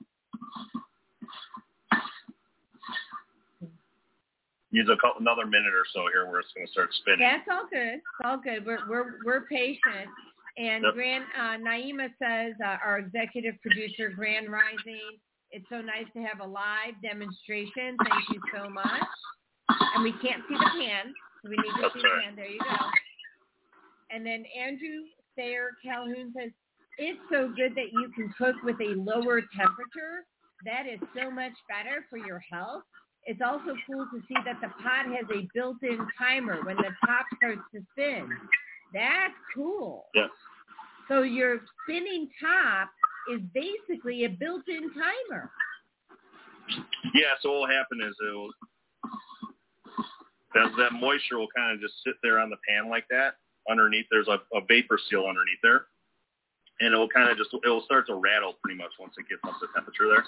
Use a couple, another minute or so here where it's going to start spinning. That's all good. It's all good. We're we're we're patient. And yep. Grand uh, Naima says, uh, our executive producer, Grand Rising, it's so nice to have a live demonstration. Thank you so much. And we can't see the pan, so we need to That's see right. the pan. There you go. And then Andrew Thayer Calhoun says, it's so good that you can cook with a lower temperature. That is so much better for your health. It's also cool to see that the pot has a built-in timer when the top starts to spin. That's cool. Yes. So your spinning top is basically a built-in timer. Yeah, so what will happen is it will, that, that moisture will kind of just sit there on the pan like that. Underneath, there's a, a vapor seal underneath there. And it will kind of just, it will start to rattle pretty much once it gets up to temperature there.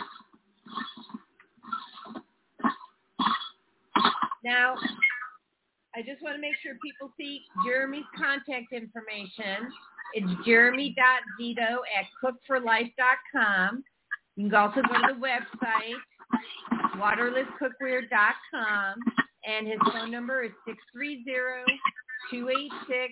Now, I just want to make sure people see Jeremy's contact information. It's jeremy dot zito at cook for life dot com. You can also go to the website, waterless cookware dot com, and his phone number is six three zero, two eight six.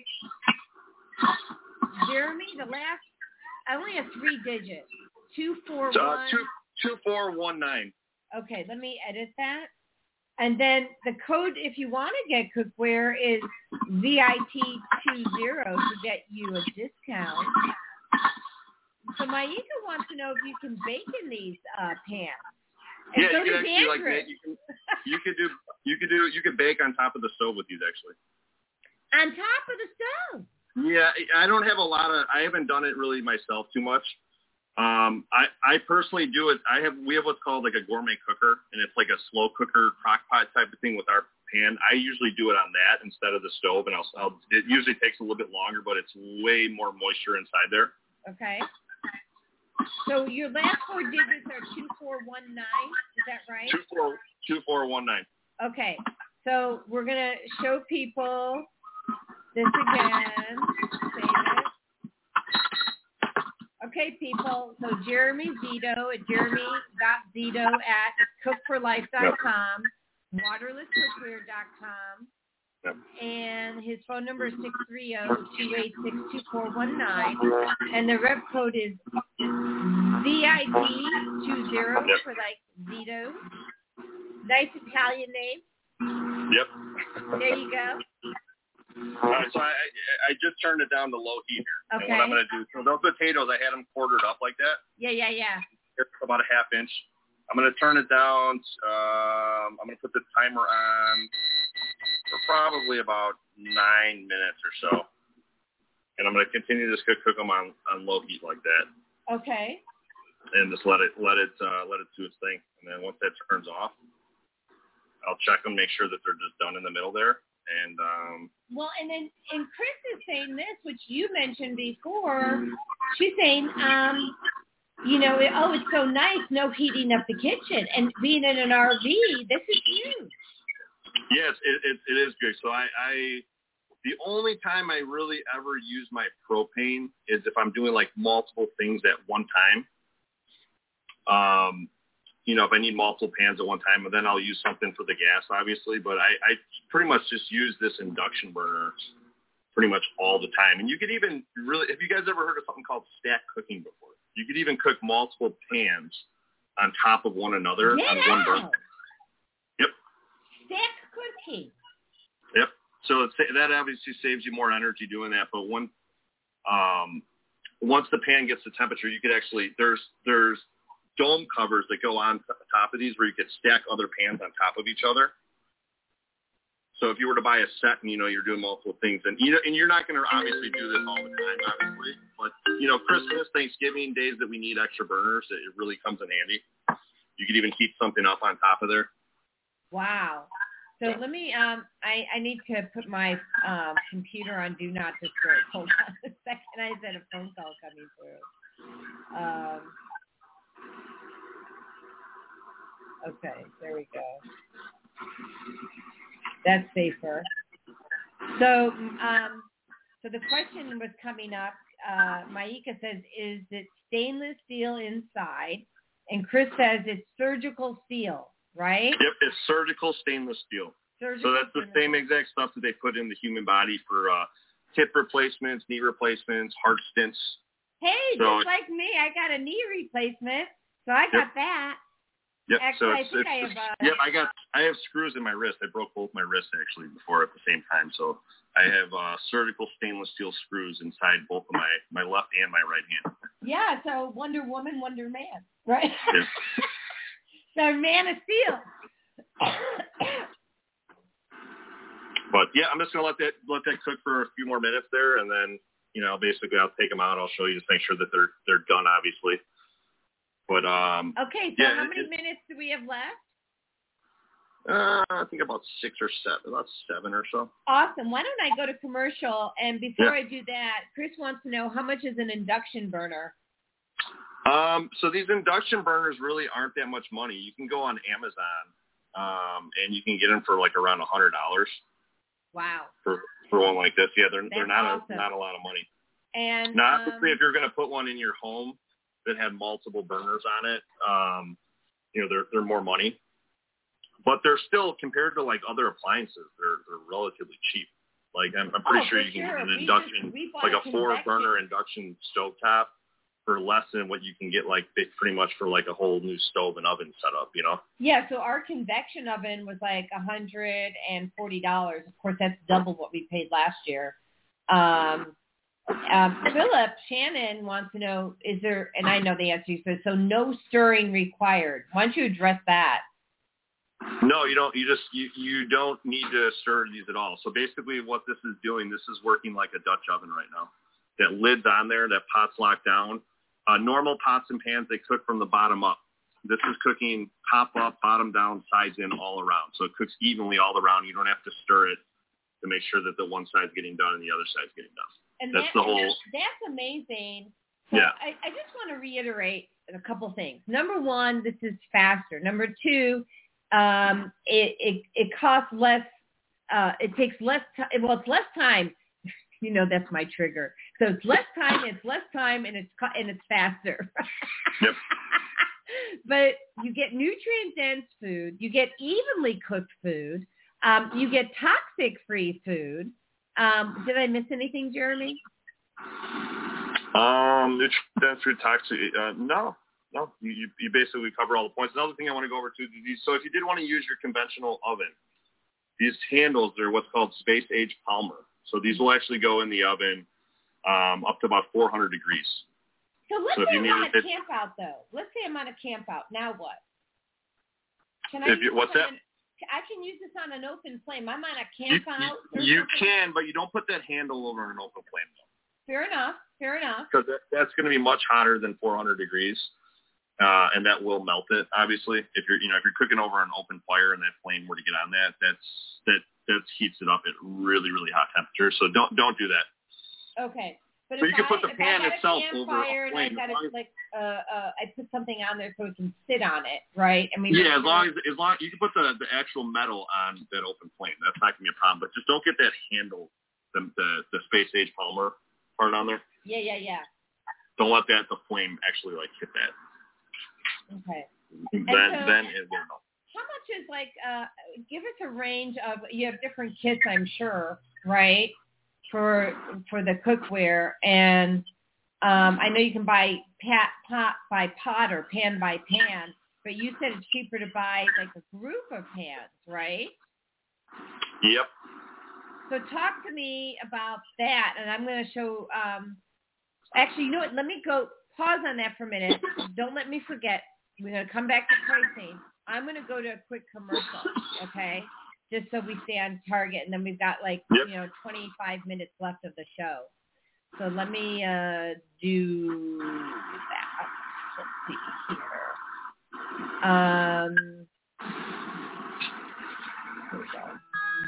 Jeremy, the last, I only have three digits. two four one. Uh, two, two four one nine. Okay, let me edit that. And then the code, if you want to get cookware, is V I T twenty to get you a discount. So Maika wants to know if you can bake in these uh, pans. And yeah, so you can actually Andrew. like that. You can, you could do you could do you could bake on top of the stove with these actually. On top of the stove. Yeah, I don't have a lot of. I haven't done it really myself too much. Um, I, I personally do it. I have we have what's called like a gourmet cooker, and it's like a slow cooker crock pot type of thing with our pan. I usually do it on that instead of the stove, and I'll, I'll it usually takes a little bit longer, but it's way more moisture inside there. Okay. So your last four digits are two four one nine. Is that right? Two four two four one nine. Okay. So we're gonna show people this again. Save it. Okay, people, so Jeremy Zito at jeremy dot zito at cook for life dot com, yep. waterless cookware dot com, yep. and his phone number is six three zero, two eight six, two four one nine, and the rep code is V I D twenty yep. for like Zito. Nice Italian name. Yep. There you go. All right, so I, I I just turned it down to low heat here. Okay. And what I'm going to do, so those potatoes, I had them quartered up like that. Yeah, yeah, yeah. It's about a half inch. I'm going to turn it down. Um, I'm going to put the timer on for probably about nine minutes or so. and I'm going to continue to just cook, cook them on, on low heat like that. Okay. And just let it let it uh, let it do its thing. And then once that turns off, I'll check them, make sure that they're just done in the middle there. And um, well, and then and Chris is saying this, which you mentioned before. She's saying, um, you know, it, oh, it's so nice, no heating up the kitchen, and being in an R V, this is huge. Yes, it it, it is good. So I, I the only time I really ever use my propane is if I'm doing like multiple things at one time. Um. You know, if I need multiple pans at one time, but then I'll use something for the gas, obviously. But I, I pretty much just use this induction burner pretty much all the time. And you could even really, have you guys ever heard of something called stack cooking before? You could even cook multiple pans on top of one another Get on out. one burner. Yep. Stack cooking. Yep. So it's, that obviously saves you more energy doing that. But when, um, once the pan gets the temperature, you could actually, there's, there's, dome covers that go on top of these where you could stack other pans on top of each other. So if you were to buy a set and, you know, you're doing multiple things, and, you know, and you're not going to obviously do this all the time, obviously, but, you know, Christmas, Thanksgiving, days that we need extra burners, it really comes in handy. You could even heat something up on top of there. Wow. So let me, um, I, I need to put my um, computer on Do Not Disturb. Hold on a second. I had a phone call coming through. Um, Okay, there we go. That's safer. So, um, so the question was coming up. Uh, Maika says, "Is it stainless steel inside?" And Chris says it's surgical steel, right? Yep, it's surgical stainless steel. Surgical so that's the same exact stuff that they put in the human body for uh, hip replacements, knee replacements, heart stents. Hey, so just like me, I got a knee replacement, so I got yep. that. Yep. Actually, so I it's, think it's, I have. Uh, yep, I got. I have screws in my wrist. I broke both my wrists actually before at the same time. So I have uh, surgical stainless steel screws inside both of my my left and my right hand. Yeah. So Wonder Woman, Wonder Man, right? Yes. So Man of Steel. But yeah, I'm just gonna let that let that cook for a few more minutes there, and then you know basically I'll take them out. I'll show you, just make sure that they're they're done, obviously. But um. Okay, so yeah, how many it, minutes do we have left? Uh, I think about six or seven, about seven or so. Awesome. Why don't I go to commercial? And before yeah. I do that, Chris wants to know how much is an induction burner? Um, so these induction burners really aren't that much money. You can go on Amazon, um, and you can get them for like around a hundred dollars. Wow. For for one like this, yeah, they're That's they're not awesome. a, not a lot of money. And now, um, obviously, if you're going to put one in your home that had multiple burners on it, um, you know, they're they're more money. But they're still, compared to like other appliances, they're they're relatively cheap. Like I'm, I'm pretty oh, sure you can sure. get an we induction, just, we like a convection. four burner induction stovetop for less than what you can get like pretty much for like a whole new stove and oven setup, you know? Yeah, so our convection oven was like one hundred forty dollars. Of course, that's double what we paid last year. Um, um, Philip Shannon wants to know, is there, and I know the answer, he says, so no stirring required. Why don't you address that? No, you don't. You just you, you don't need to stir these at all. So basically what this is doing, this is working like a Dutch oven right now. That lid's on there, that pot's locked down. Uh, normal pots and pans, they cook from the bottom up. This is cooking top up, bottom down, sides in, all around. So it cooks evenly all around. You don't have to stir it to make sure that the one side's getting done and the other side's getting done. And that's that, the whole. That's, that's amazing. So yeah. I, I just want to reiterate a couple things. Number one, this is faster. Number two, um, it, it, it costs less. Uh, it takes less time. Well, it's less time. You know, that's my trigger. So it's less time, it's less time, and it's and it's faster. Yep. But you get nutrient-dense food. You get evenly cooked food. Um, you get toxic-free food. Um, did I miss anything, Jeremy? Um, nutrient-dense food, toxic. Uh, no, no. You, you you basically cover all the points. Another thing I want to go over too. So if you did want to use your conventional oven, these handles are what's called space-age polymer. So these will actually go in the oven um, up to about four hundred degrees. So let's so say I'm on a it, camp out, though. Let's say I'm on a camp out. Now what? Can I if use you, what's that? An, I can use this on an open flame. I'm on a camp you, out. You, you can, but you don't put that handle over an open flame, though. Fair enough. Fair enough. Because that, that's going to be much hotter than four hundred degrees, uh, and that will melt it. Obviously, if you're you know if you're cooking over an open fire and that flame were to get on that, that's that that heats it up at really really hot temperature. So don't don't do that. Okay. But, but if you can I, put the if pan I got itself a over a campfire and I flame. got it like uh uh I put something on there so it can sit on it, right? I mean yeah, as long as as long you can put the the actual metal on that open flame. That's not gonna be a problem. But just don't get that handle, the the, the space age polymer part on there. Yeah, yeah, yeah. Don't let that the flame actually like hit that. Okay. Then so, then it will melt. How much is like uh give us a range of you have different kits I'm sure, right? For for the cookware and um I know you can buy pat pot by pot or pan by pan, but you said it's cheaper to buy like a group of pans, right? Yep. So talk to me about that, and I'm going to show, um, actually, you know what, let me go, pause on that for a minute. Don't let me forget. We're going to come back to pricing. I'm going to go to a quick commercial, okay, just so we stay on target, and then we've got like, yep. you know, twenty-five minutes left of the show. So let me uh, do that. Let's see here. Um, here we go.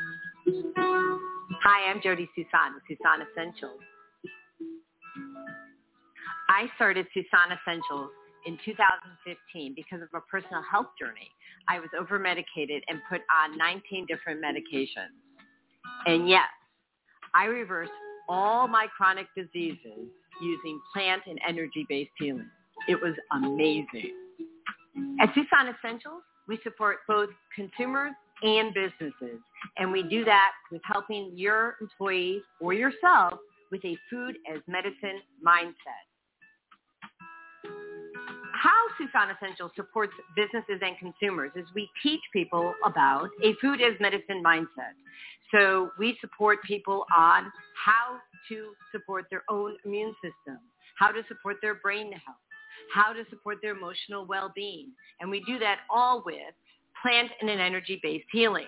Hi, I'm Jody Susan with Susan Essentials. I started Susan Essentials in two thousand fifteen because of a personal health journey. I was over-medicated and put on nineteen different medications. And yes, I reversed all my chronic diseases using plant and energy-based healing. It was amazing. At Susan Essentials, we support both consumers and businesses, and we do that with helping your employees or yourself with a food as medicine mindset. How Susan Essentials supports businesses and consumers is we teach people about a food as medicine mindset. So we support people on how to support their own immune system, how to support their brain health, how to support their emotional well-being, and we do that all with plant and an energy-based healing.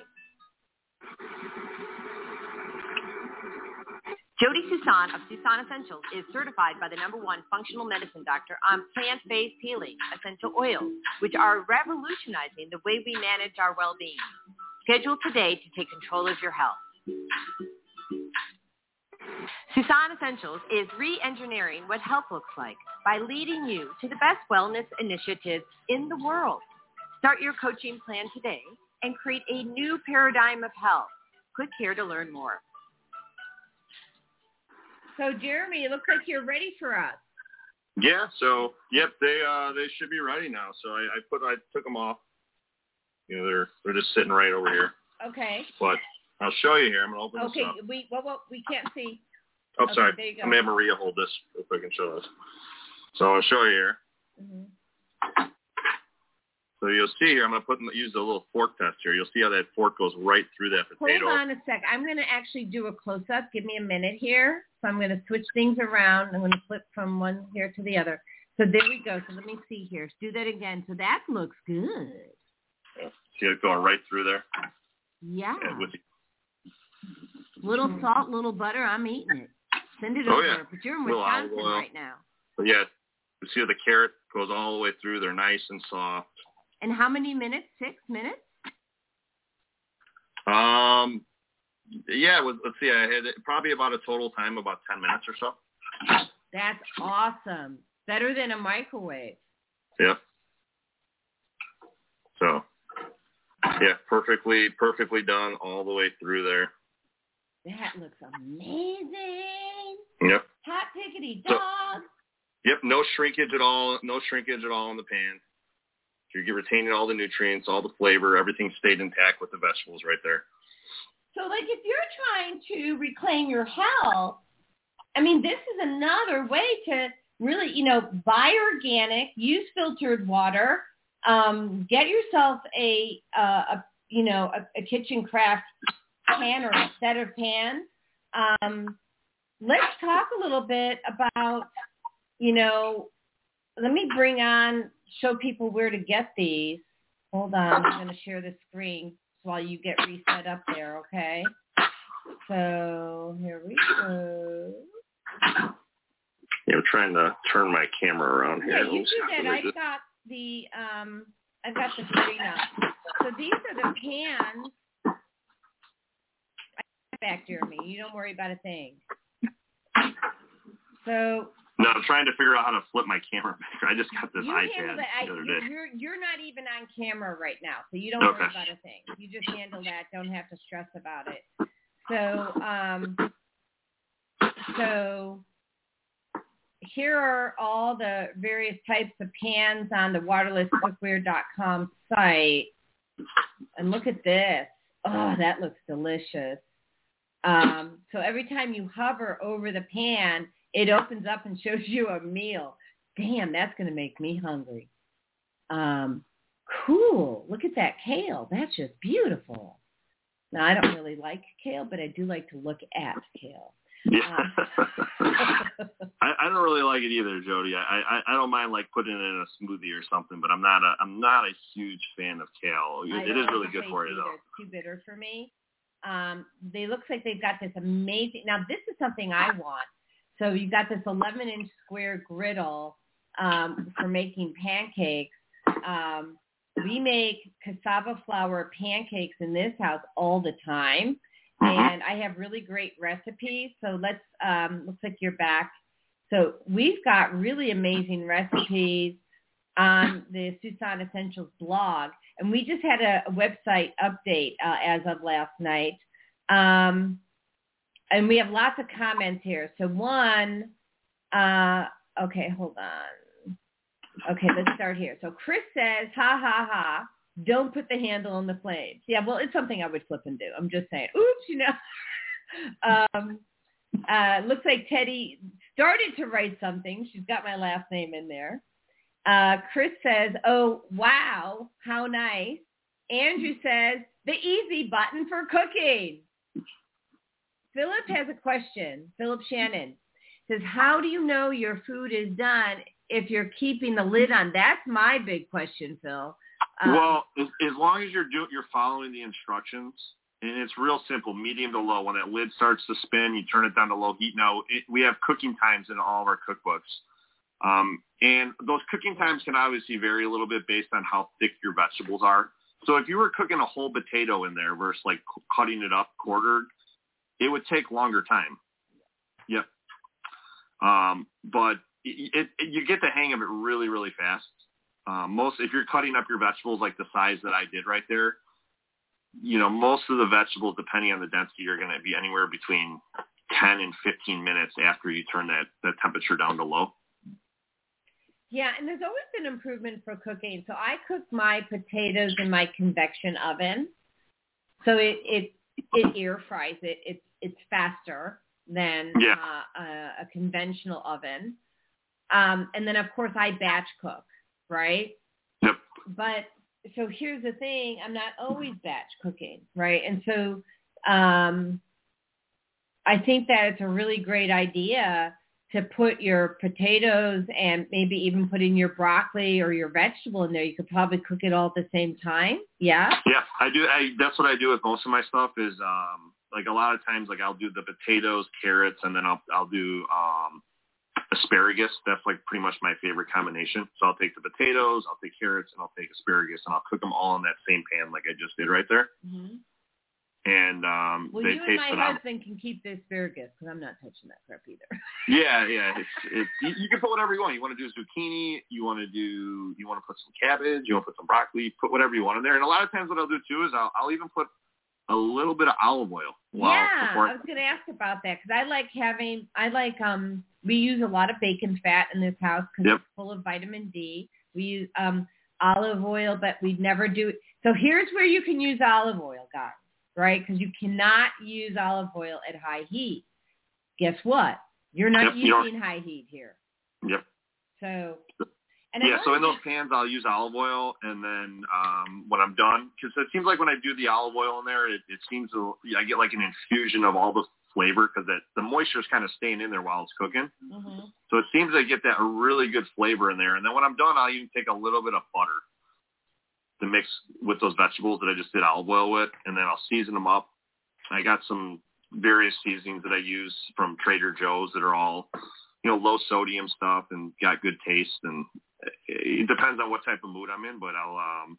Jody Susan of Susan Essentials is certified by the number one functional medicine doctor on plant-based healing essential oils, which are revolutionizing the way we manage our well-being. Schedule today to take control of your health. Susan Essentials is re-engineering what health looks like by leading you to the best wellness initiatives in the world. Start your coaching plan today and create a new paradigm of health. Click here to learn more. So, Jeremy, it looks like you're ready for us. Yeah. So, yep, they uh they should be ready now. So I, I put I took them off. You know, they're they're just sitting right over here. Okay. But I'll show you here. I'm gonna open okay, this up. Okay. We well, well we can't see. Oh, okay, sorry. There you go. I'm gonna have Maria hold this if I can show this. So I'll show you here. Mm-hmm. So you'll see here, I'm going to put use the little fork test here. You'll see how that fork goes right through that potato. Hold on a sec. I'm going to actually do a close-up. Give me a minute here. So I'm going to switch things around. I'm going to flip from one here to the other. So there we go. So let me see here. Let's do that again. So that looks good. See it going right through there? Yeah. yeah with little salt, little butter. I'm eating it. Send it oh, over. Yeah. But you're in Wisconsin right now. But yeah. You see how the carrot goes all the way through. They're nice and soft. And how many minutes? Six minutes? Um, yeah, it was, let's see. I had probably about a total time about ten minutes or so. That's awesome. Better than a microwave. Yep. So, yeah, perfectly, perfectly done all the way through there. That looks amazing. Yep. Hot pickety dog. So, yep, no shrinkage at all. No shrinkage at all in the pan. You're retaining all the nutrients, all the flavor, everything stayed intact with the vegetables right there. So, like, if you're trying to reclaim your health, I mean, this is another way to really, you know, buy organic, use filtered water, um, get yourself a, uh, a you know, a, a kitchen craft pan or a set of pans. Um, let's talk a little bit about, you know, let me bring on, show people where to get these. Hold on, I'm going to share the screen while you get reset up there, okay? So here we go. Yeah, I'm trying to turn my camera around here. Yeah, you do that. I've just... got the um, I've got the screen up. So these are the pans. Back, Jeremy. You don't worry about a thing. So. No, I'm trying to figure out how to flip my camera back. I just got this you iPad the I, other day. You're you're not even on camera right now, so you don't okay. worry about a thing. You just handle that. Don't have to stress about it. So um. So here are all the various types of pans on the waterless cookware dot com site. And look at this. Oh, that looks delicious. Um, so every time you hover over the pan, it opens up and shows you a meal. Damn, that's going to make me hungry. Um, cool. Look at that kale. That's just beautiful. Now, I don't really like kale, but I do like to look at kale. Yeah, I, I don't really like it either, Jody. I, I I don't mind like putting it in a smoothie or something, but I'm not a I'm not a huge fan of kale. It, it is really good for you, though. It's too bitter for me. Um, they looks like they've got this amazing. Now this is something I want. So you've got this eleven inch square griddle um, for making pancakes. Um, we make cassava flour pancakes in this house all the time. And I have really great recipes. So let's, um, looks like you're back. So we've got really amazing recipes on the Susan Essentials blog. And we just had a, a website update uh, as of last night. Um, and we have lots of comments here. So one, uh, okay, hold on. Okay, let's start here. So Chris says, ha, ha, ha. Don't put the handle on the flames. Yeah, well, it's something I would flip and do. I'm just saying. Oops, you know. um, uh, looks like Teddy started to write something. She's got my last name in there. Uh, Chris says, oh, wow, how nice. Andrew says, the easy button for cooking. Philip has a question. Philip Shannon says, how do you know your food is done if you're keeping the lid on? That's my big question, Phil. Um, well, as, as long as you're do, you're following the instructions, and it's real simple, medium to low. When that lid starts to spin, you turn it down to low heat. Now, it, we have cooking times in all of our cookbooks, um, and those cooking times can obviously vary a little bit based on how thick your vegetables are. So if you were cooking a whole potato in there versus like cutting it up quartered, it would take longer time. Yep. Um, but it, it, it, you get the hang of it really, really fast. Um, most, if you're cutting up your vegetables like the size that I did right there, you know, most of the vegetables, depending on the density, are going to be anywhere between ten and fifteen minutes after you turn that, that temperature down to low. Yeah, and there's always been improvement for cooking. So I cook my potatoes in my convection oven. So it it, it air fries it. It's it's faster than yeah. uh, a, a conventional oven. Um, and then, of course, I batch cook. Right? Yep. But so here's the thing, I'm not always batch cooking, right? And so um, I think that it's a really great idea to put your potatoes and maybe even put in your broccoli or your vegetable in there. You could probably cook it all at the same time. Yeah? Yeah, I do. I, that's what I do with most of my stuff is um, like a lot of times like I'll do the potatoes, carrots, and then I'll, I'll do um, asparagus. That's like pretty much my favorite combination. So I'll take the potatoes, I'll take carrots, and I'll take asparagus, and I'll cook them all in that same pan like I just did right there. Mm-hmm. And um, well, they you and taste my phenomenal. husband can keep the asparagus because I'm not touching that crap either. Yeah, yeah. It's, it's, you, you can put whatever you want. You want to do zucchini. You want to do. You want to put some cabbage. You want to put some broccoli. Put whatever you want in there. And a lot of times, what I'll do too is I'll, I'll even put a little bit of olive oil. While, yeah, I was going to ask about that because I like having. I like. Um, we use a lot of bacon fat in this house because yep. it's full of vitamin D. We use um olive oil, but we'd never do it. So here's where you can use olive oil, guys. Right? Because you cannot use olive oil at high heat. Guess what? You're not yep, using you high heat here. Yep. So. And yeah, so in those pans, I'll use olive oil, and then um, when I'm done, because it seems like when I do the olive oil in there, it, it seems to, I get like an infusion of all the flavor because the moisture is kind of staying in there while it's cooking. Mm-hmm. So it seems I get that really good flavor in there. And then when I'm done, I'll even take a little bit of butter to mix with those vegetables that I just did olive oil with, and then I'll season them up. I got some various seasonings that I use from Trader Joe's that are all you know, low sodium stuff and got good taste. And it depends on what type of mood I'm in, but I'll um,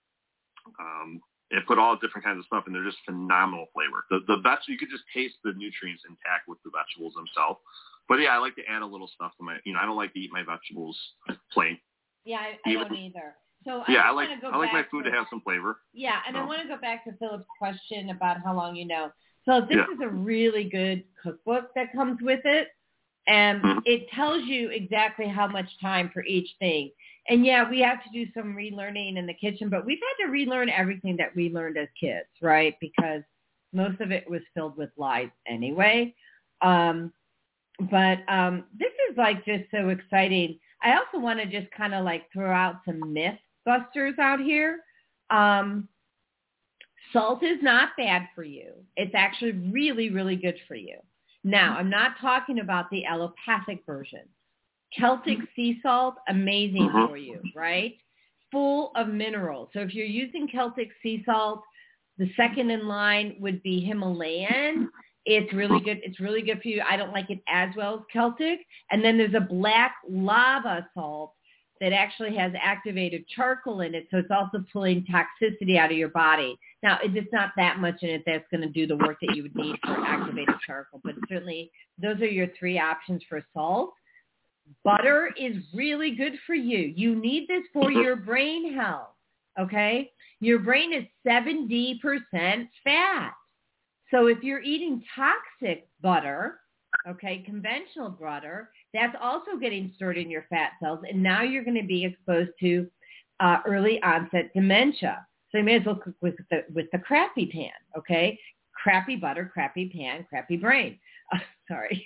um, and put all different kinds of stuff, and they're just phenomenal flavor. The the veg, you could just taste the nutrients intact with the vegetables themselves. But yeah, I like to add a little stuff to my, you know, I don't like to eat my vegetables plain. Yeah, I, I Even, don't either. So yeah, I, I like go I like my back food to, to have some flavor. Yeah, and so. I want to go back to Philip's question about how long you know. So this yeah. is a really good cookbook that comes with it, and mm-hmm. it tells you exactly how much time for each thing. And yeah, we have to do some relearning in the kitchen, but we've had to relearn everything that we learned as kids, right? Because most of it was filled with lies anyway. Um, but um, this is like just so exciting. I also want to just kind of like throw out some myth busters out here. Um, salt is not bad for you. It's actually really, really good for you. Now, I'm not talking about the allopathic version. Celtic sea salt, amazing mm-hmm. for you, right? Full of minerals. So if you're using Celtic sea salt, the second in line would be Himalayan. It's really good. It's really good for you. I don't like it as well as Celtic. And then there's a black lava salt that actually has activated charcoal in it. So it's also pulling toxicity out of your body. Now, it's just not that much in it that's going to do the work that you would need for activated charcoal. But certainly those are your three options for salt. Butter is really good for you. You need this for your brain health, okay? Your brain is seventy percent fat. So if you're eating toxic butter, okay, conventional butter, that's also getting stored in your fat cells, and now you're going to be exposed to uh, early onset dementia. So you may as well cook with the, with the crappy pan, okay? Crappy butter, crappy pan, crappy brain. Oh, sorry.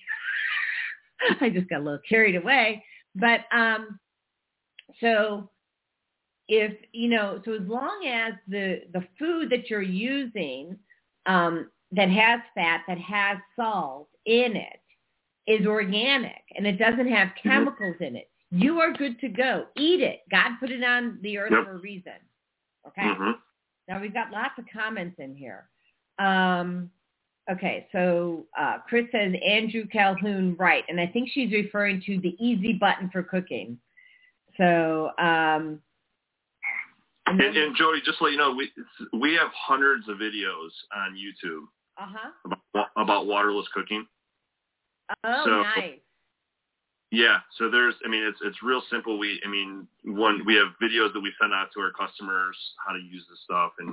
I just got a little carried away. But um, so if, you know, so as long as the, the food that you're using um, that has fat, that has salt in it, is organic and it doesn't have chemicals in it, you are good to go. Eat it. God put it on the earth yep. for a reason. Okay? Mm-hmm. Now we've got lots of comments in here. Um, okay, so uh, Chris says Andrew Calhoun, right. And I think she's referring to the easy button for cooking. So, um, and, and, and Jody, just to let you know, we we have hundreds of videos on YouTube uh-huh. about, about waterless cooking. Oh, so, nice. Yeah, so there's, I mean, it's it's real simple. We, I mean, one, we have videos that we send out to our customers how to use this stuff, and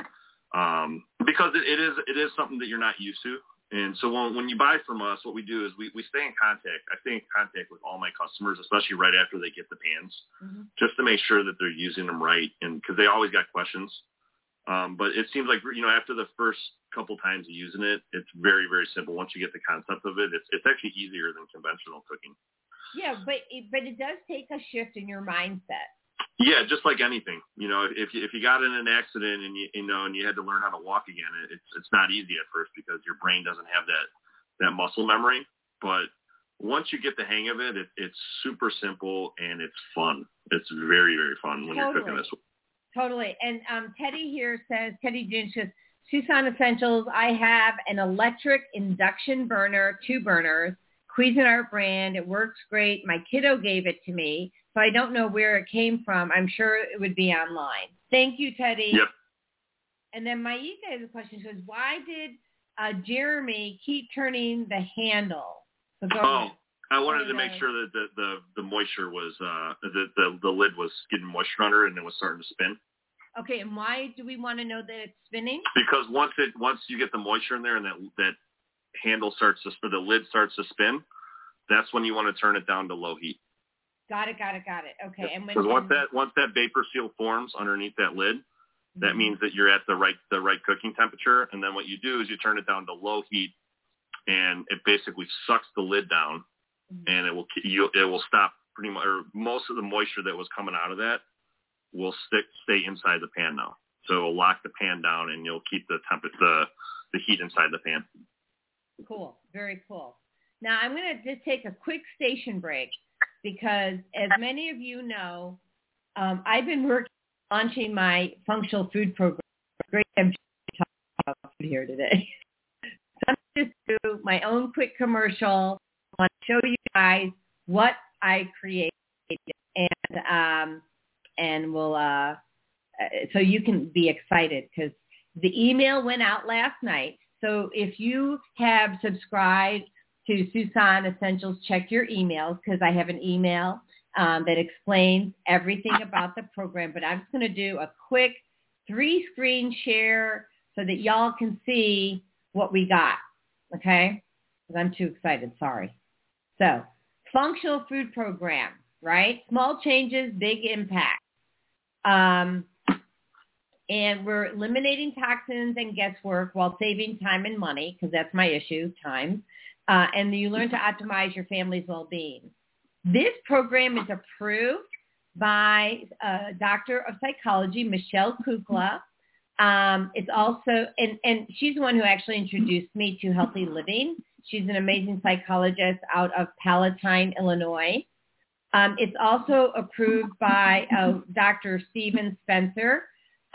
um, because it, it is it is something that you're not used to, and so when when you buy from us, what we do is we, we stay in contact. I stay in contact with all my customers, especially right after they get the pans, mm-hmm. just to make sure that they're using them right, and because they always got questions. Um, but it seems like, you know, after the first couple times of using it, it's very, very simple. Once you get the concept of it, it's it's actually easier than conventional cooking. Yeah, but it, but it does take a shift in your mindset. Yeah, just like anything. You know, if you, if you got in an accident and you you know and you had to learn how to walk again, it, it's it's not easy at first because your brain doesn't have that that muscle memory. But once you get the hang of it, it it's super simple and it's fun. It's very, very fun when totally. you're cooking this. Totally. And um, Teddy here says, Teddy June says, Tucson Essentials, I have an electric induction burner, two burners, Cuisinart brand. It works great. My kiddo gave it to me, so I don't know where it came from. I'm sure it would be online. Thank you, Teddy. Yep. And then Maika has a question. She says, why did uh, Jeremy keep turning the handle? So go oh, ahead. I wanted oh, to no. make sure that the, the, the moisture was, uh, the, the, the lid was getting moisture under it and it was starting to spin. Okay, and why do we want to know that it's spinning? Because once it once you get the moisture in there and that that handle starts to or the lid starts to spin, that's when you want to turn it down to low heat. Got it, got it, got it. Okay, and when because once and, that once that vapor seal forms underneath that lid, mm-hmm. that means that you're at the right the right cooking temperature. And then what you do is you turn it down to low heat, and it basically sucks the lid down, mm-hmm. and it will you it will stop pretty much or most of the moisture that was coming out of that will stick stay inside the pan now. So it'll lock the pan down and you'll keep the temp the the heat inside the pan. Cool. Very cool. Now I'm going to just take a quick station break because as many of you know, um, I've been working on launching my functional food program. Great to talk about food here today. So I'm going to do my own quick commercial. I want to show you guys what I created, and um, and we'll uh, so you can be excited because the email went out last night. So if you have subscribed to Susan Essentials, check your emails because I have an email um, that explains everything about the program. But I'm just going to do a quick three-screen share so that y'all can see what we got, okay? Because I'm too excited, sorry. So, functional food program, right? Small changes, big impact. Um, and we're eliminating toxins and guesswork while saving time and money, because that's my issue, time. Uh, and you learn to optimize your family's well-being. This program is approved by a doctor of psychology, Michelle Kukla. Um, it's also, and, and she's the one who actually introduced me to healthy living. She's an amazing psychologist out of Palatine, Illinois. Um, it's also approved by uh, Doctor Steven Spencer.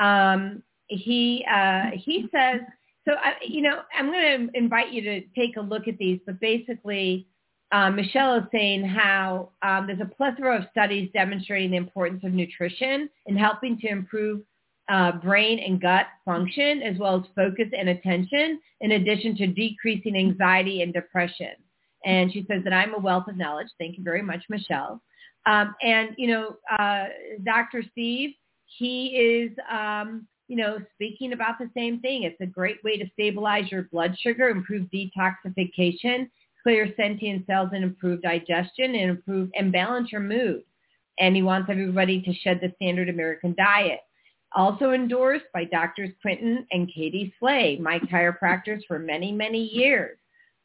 Um, he uh, he says, so, I, you know, I'm going to invite you to take a look at these, but basically uh, Michelle is saying how um, there's a plethora of studies demonstrating the importance of nutrition in helping to improve uh, brain and gut function, as well as focus and attention, in addition to decreasing anxiety and depression. And she says that I'm a wealth of knowledge. Thank you very much, Michelle. Um, and, you know, uh, Doctor Steve, he is, um, you know, speaking about the same thing. It's a great way to stabilize your blood sugar, improve detoxification, clear sentient cells, and improve digestion, and improve and balance your mood. And he wants everybody to shed the standard American diet. Also endorsed by Doctors Quentin and Katie Slay, my chiropractors for many, many years.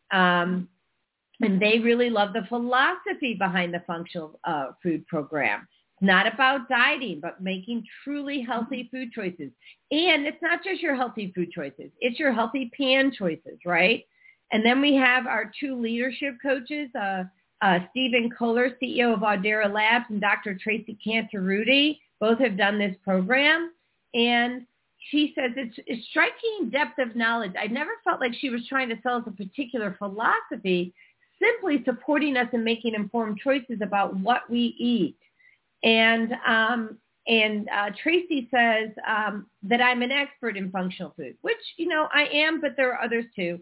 Um, and they really love the philosophy behind the functional uh, food program. It's not about dieting, but making truly healthy food choices. And it's not just your healthy food choices. It's your healthy pan choices, right? And then we have our two leadership coaches, uh, uh, Stephen Kohler, C E O of Audera Labs, and Doctor Tracy Cantaruti. Both have done this program. And she says it's a striking depth of knowledge. I never felt like she was trying to sell us a particular philosophy, simply supporting us in making informed choices about what we eat. And um, and uh, Tracy says um, that I'm an expert in functional food, which, you know, I am, but there are others too.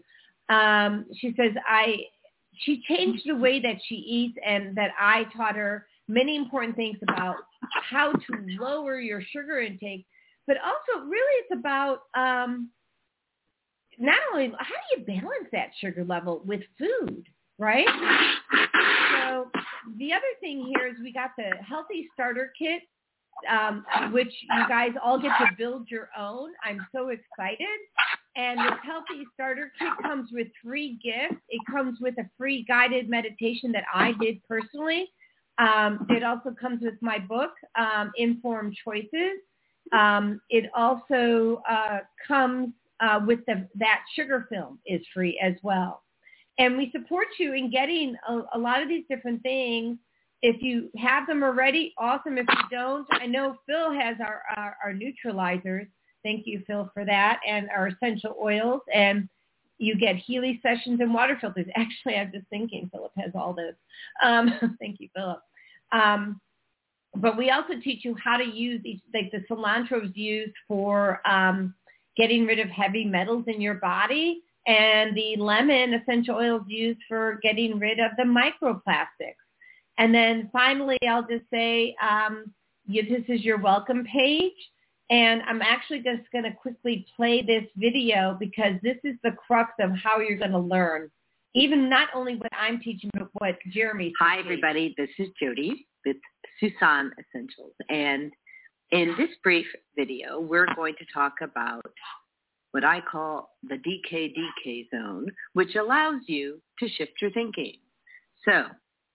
Um, she says I she changed the way that she eats, and that I taught her many important things about how to lower your sugar intake, but also really it's about um, not only how do you balance that sugar level with food, right? So the other thing here is we got the Healthy Starter Kit, um, which you guys all get to build your own. I'm so excited. And this Healthy Starter Kit comes with three gifts. It comes with a free guided meditation that I did personally. Um, it also comes with my book, um, Informed Choices. Um, it also uh, comes uh, with the, that sugar film is free as well. And we support you in getting a, a lot of these different things. If you have them already, awesome. If you don't, I know Phil has our, our, our neutralizers. Thank you, Phil, for that, and our essential oils. And you get Healy sessions and water filters. Actually, I'm just thinking Philip has all this. Um, thank you, Philip. Um, but we also teach you how to use each, like the cilantro is used for um, getting rid of heavy metals in your body, and the lemon essential oil is used for getting rid of the microplastics. And then finally, I'll just say um, you, this is your welcome page. And I'm actually just going to quickly play this video because this is the crux of how you're going to learn, even not only what I'm teaching, but what Jeremy's teaching. Hi, everybody. This is Jody with Susan Essentials. And in this brief video, we're going to talk about what I call the D K D K zone, which allows you to shift your thinking. So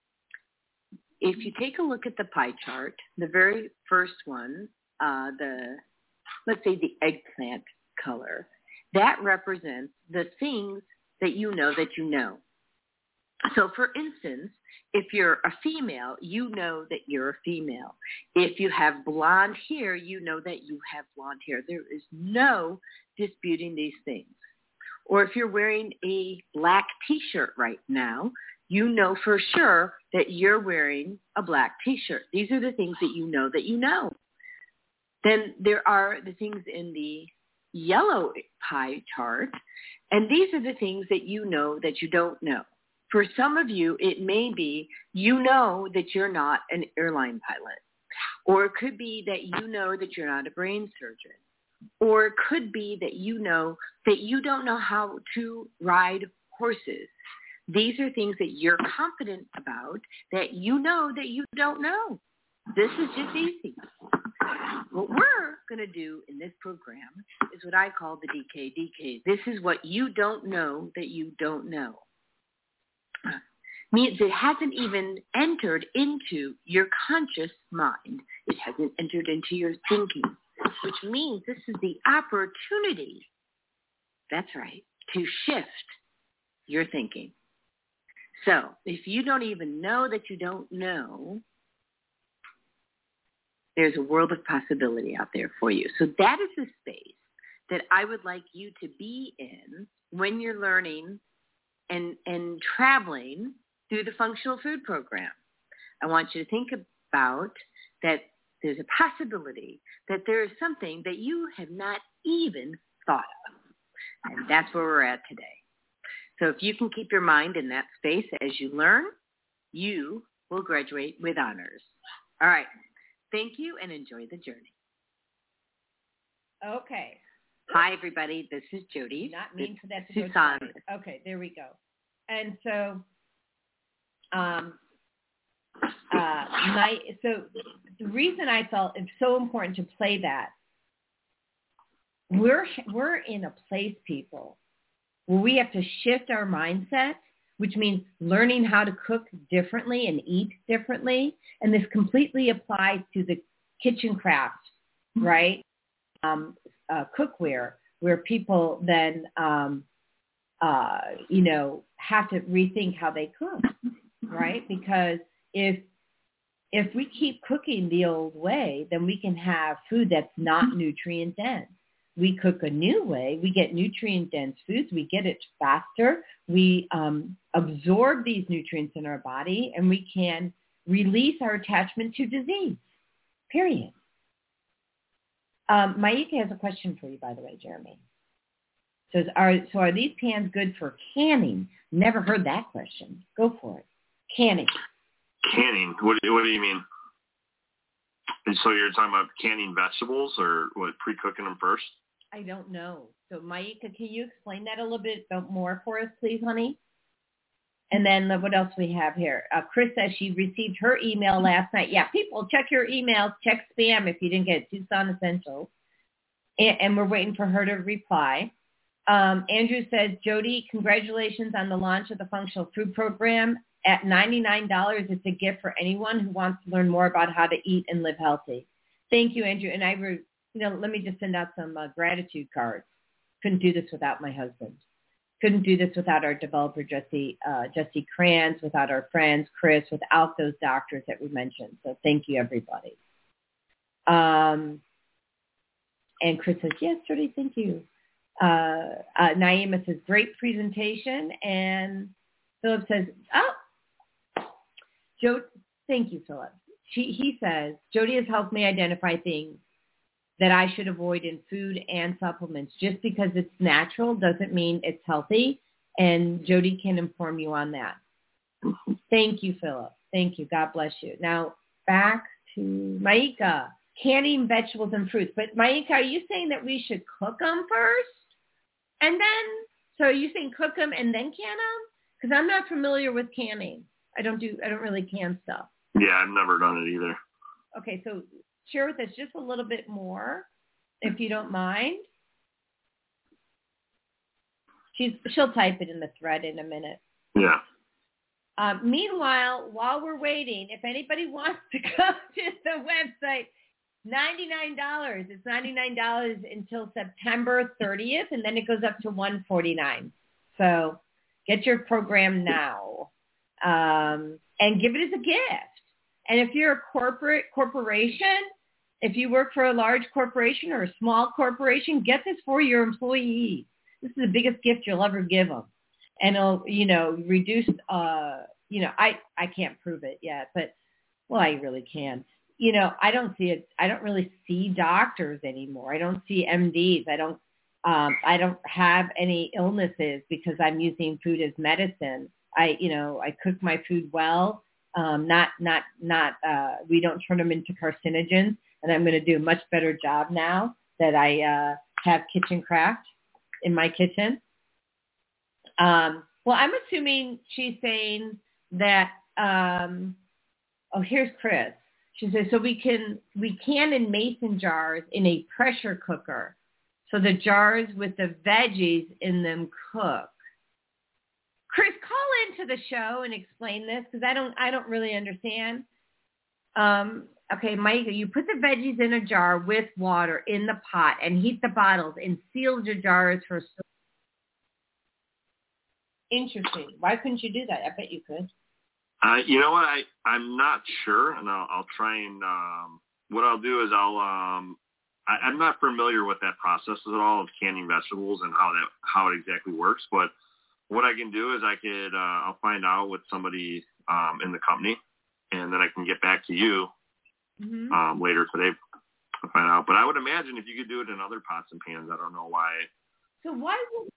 if you take a look at the pie chart, the very first one, uh, the let's say the eggplant color, that represents the things that you know that you know. So for instance, if you're a female, you know that you're a female. If you have blonde hair, you know that you have blonde hair. There is no disputing these things. Or if you're wearing a black T-shirt right now, you know for sure that you're wearing a black T-shirt. These are the things that you know that you know. Then there are the things in the yellow pie chart, and these are the things that you know that you don't know. For some of you, it may be you know that you're not an airline pilot, or it could be that you know that you're not a brain surgeon, or it could be that you know that you don't know how to ride horses. These are things that you're confident about that you know that you don't know. This is just easy. What we're going to do in this program is what I call the D K D K. This is what you don't know that you don't know. Means it hasn't even entered into your conscious mind. It hasn't entered into your thinking, which means this is the opportunity, that's right, to shift your thinking. So if you don't even know that you don't know, there's a world of possibility out there for you. So that is the space that I would like you to be in when you're learning and, and traveling through the functional food program. I want you to think about that there's a possibility that there is something that you have not even thought of. And that's where we're at today. So if you can keep your mind in that space as you learn, you will graduate with honors. All right. Thank you and enjoy the journey. Okay. Hi, everybody. This is Jody. Not mean for that to Susan. go twice. Okay, there we go. And so, um, uh, my so the reason I felt it's so important to play that, we're we're in a place, people, where we have to shift our mindset, which means learning how to cook differently and eat differently. And this completely applies to the kitchen craft, right? Um, uh, cookware, where people then, um, uh, you know, have to rethink how they cook, right? Because if if we keep cooking the old way, then we can have food that's not nutrient dense. We cook a new way, we get nutrient-dense foods, we get it faster, we um, absorb these nutrients in our body, and we can release our attachment to disease, period. Um, Maika has a question for you, by the way, Jeremy. Says, are, so are these pans good for canning? Never heard that question. Go for it. Canning. Canning? What, what do you mean? And so you're talking about canning vegetables or what, pre-cooking them first? I don't know. So, Maika, can you explain that a little bit more for us, please, honey? And then what else we have here? Uh, Chris says she received her email last night. Yeah, people, check your emails. Check spam if you didn't get Tucson Essentials. And, and we're waiting for her to reply. Um, Andrew says, Jody, congratulations on the launch of the Functional Food Program. At ninety-nine dollars, it's a gift for anyone who wants to learn more about how to eat and live healthy. Thank you, Andrew. And I, re, you know, let me just send out some uh, gratitude cards. Couldn't do this without my husband. Couldn't do this without our developer, Jesse, uh, Jesse Kranz, without our friends, Chris, without those doctors that we mentioned. So thank you, everybody. Um, and Chris says, yes, Jody, thank you. Uh, uh, Naima says, great presentation. And Philip says, oh, Joe, thank you, Philip. She, he says, Jody has helped me identify things that I should avoid in food and supplements. Just because it's natural doesn't mean it's healthy, and Jody can inform you on that. Thank you, Philip. Thank you. God bless you. Now, back to Maika, canning vegetables and fruits. But Maika, are you saying that we should cook them first? And then, so are you saying cook them and then can them? Because I'm not familiar with canning. I don't do, I don't really can stuff. Yeah, I've never done it either. Okay, so share with us just a little bit more, if you don't mind. She's, she'll type it in the thread in a minute. Yeah. Um, meanwhile, while we're waiting, if anybody wants to go to the website, ninety-nine dollars. It's ninety-nine dollars until September thirtieth, and then it goes up to one hundred forty-nine dollars. So get your program now, um, and give it as a gift. And if you're a corporate corporation, if you work for a large corporation or a small corporation, get this for your employees. This is the biggest gift you'll ever give them. And it'll, you know, reduce uh, you know, I, I can't prove it yet, but, well, I really can. You know, I don't see it. I don't really see doctors anymore. I don't see M Ds. I don't, um, I don't have any illnesses because I'm using food as medicine. I, you know, I cook my food well. Um, not, not, not, uh, we don't turn them into carcinogens, and I'm going to do a much better job now that I, uh, have Kitchen Craft in my kitchen. Um, well, I'm assuming she's saying that, um, oh, here's Chris. She says, so we can, we can in mason jars in a pressure cooker. So the jars with the veggies in them cook. Chris, call into the show and explain this because I don't, I don't really understand. Um, okay, Mike, you put the veggies in a jar with water in the pot and heat the bottles and seal the jars for. Interesting. Why couldn't you do that? I bet you could. Uh, you know what? I, I'm not sure, and I'll, I'll try and um, what I'll do is I'll um, I, I'm not familiar with that process at all of canning vegetables and how that how it exactly works. But what I can do is I could uh, I'll find out with somebody um, in the company, and then I can get back to you mm-hmm. um, later today to find out. But I would imagine if you could do it in other pots and pans, I don't know why. So why would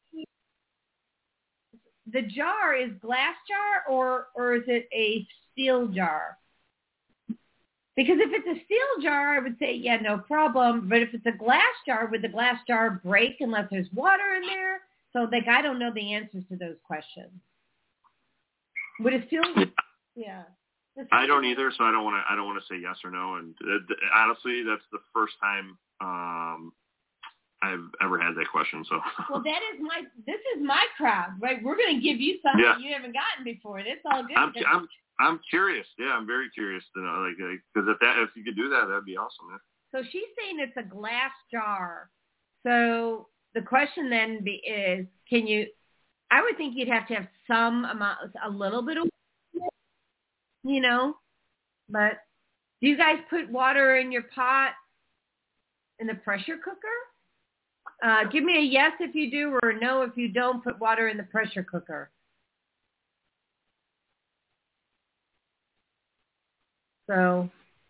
the jar is glass jar or or is it a steel jar? Because if it's a steel jar, I would say, yeah, no problem. But if it's a glass jar, would the glass jar break unless there's water in there? So, like, I don't know the answers to those questions. Would it steel? Yeah. I don't either, so I don't want to. I don't want to say yes or no. And uh, honestly, that's the first time um, I've ever had that question. So. Well, that is my. This is my crowd, right? We're going to give you something yeah. you haven't gotten before. It's all good. I'm, I'm, I'm curious. Yeah, I'm very curious to know, like, because if that, if you could do that, that'd be awesome. Man. So she's saying it's a glass jar. So the question then be, is, can you? I would think you'd have to have some amount, a little bit of, you know. But do you guys put water in your pot in the pressure cooker? Uh, give me a yes if you do, or a no if you don't put water in the pressure cooker. So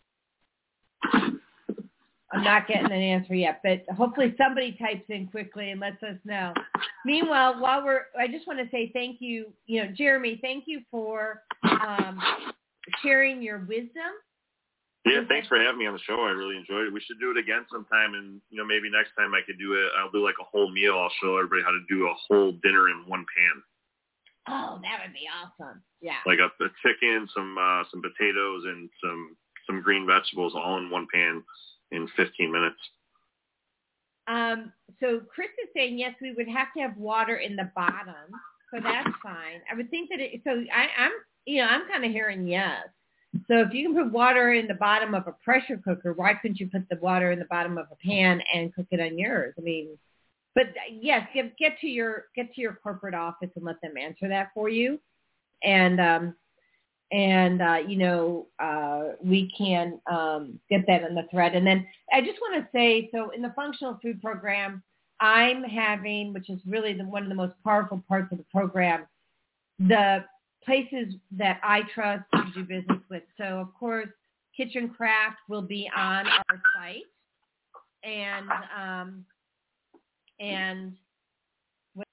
I'm not getting an answer yet, but hopefully somebody types in quickly and lets us know. Meanwhile, while we're, I just want to say thank you, you know, Jeremy, thank you for um, sharing your wisdom. Yeah, thanks for having me on the show. I really enjoyed it. We should do it again sometime, and you know, maybe next time I could do it. I'll do like a whole meal. I'll show everybody how to do a whole dinner in one pan. Oh, that would be awesome. Yeah. Like a, a chicken, some uh, some potatoes, and some some green vegetables all in one pan in fifteen minutes. Um. So Chris is saying yes, we would have to have water in the bottom, so that's fine. I would think that it. So I, I'm, you know, I'm kind of hearing yes. So if you can put water in the bottom of a pressure cooker, why couldn't you put the water in the bottom of a pan and cook it on yours? I mean, but yes, get get to your get to your corporate office and let them answer that for you, and um, and uh, you know uh, we can um, get that in the thread. And then I just want to say, so in the functional food program, I'm having, which is really the, one of the most powerful parts of the program, the places that I trust to do business with. So, of course, Kitchen Craft will be on our site, and um, and what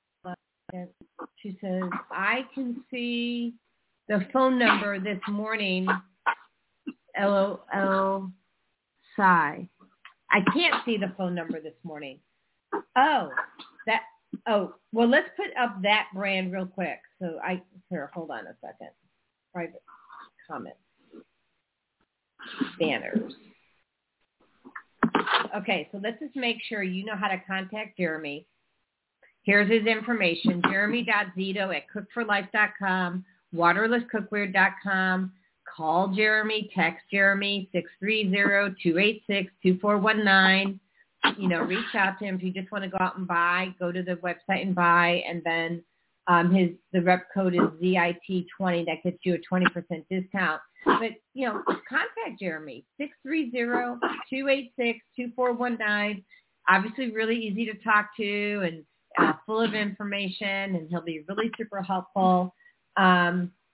she says, I can see the phone number this morning. L O L sigh. I can't see the phone number this morning. Oh, that. Oh, well, let's put up that brand real quick. So I, here, hold on a second. Private comments. Banners. Okay, so let's just make sure you know how to contact Jeremy. Here's his information, jeremy dot zito at cook for life dot com, waterless cookware dot com. Call Jeremy, text Jeremy, six three zero, two eight six, two four one nine. You know, reach out to him if you just want to go out and buy. Go to the website and buy, and then um, his the rep code is Z I T twenty. That gets you a twenty percent discount. But you know, contact Jeremy six three zero, two eight six, two four one nine. Obviously, really easy to talk to and uh, full of information, and he'll be really super helpful. Um,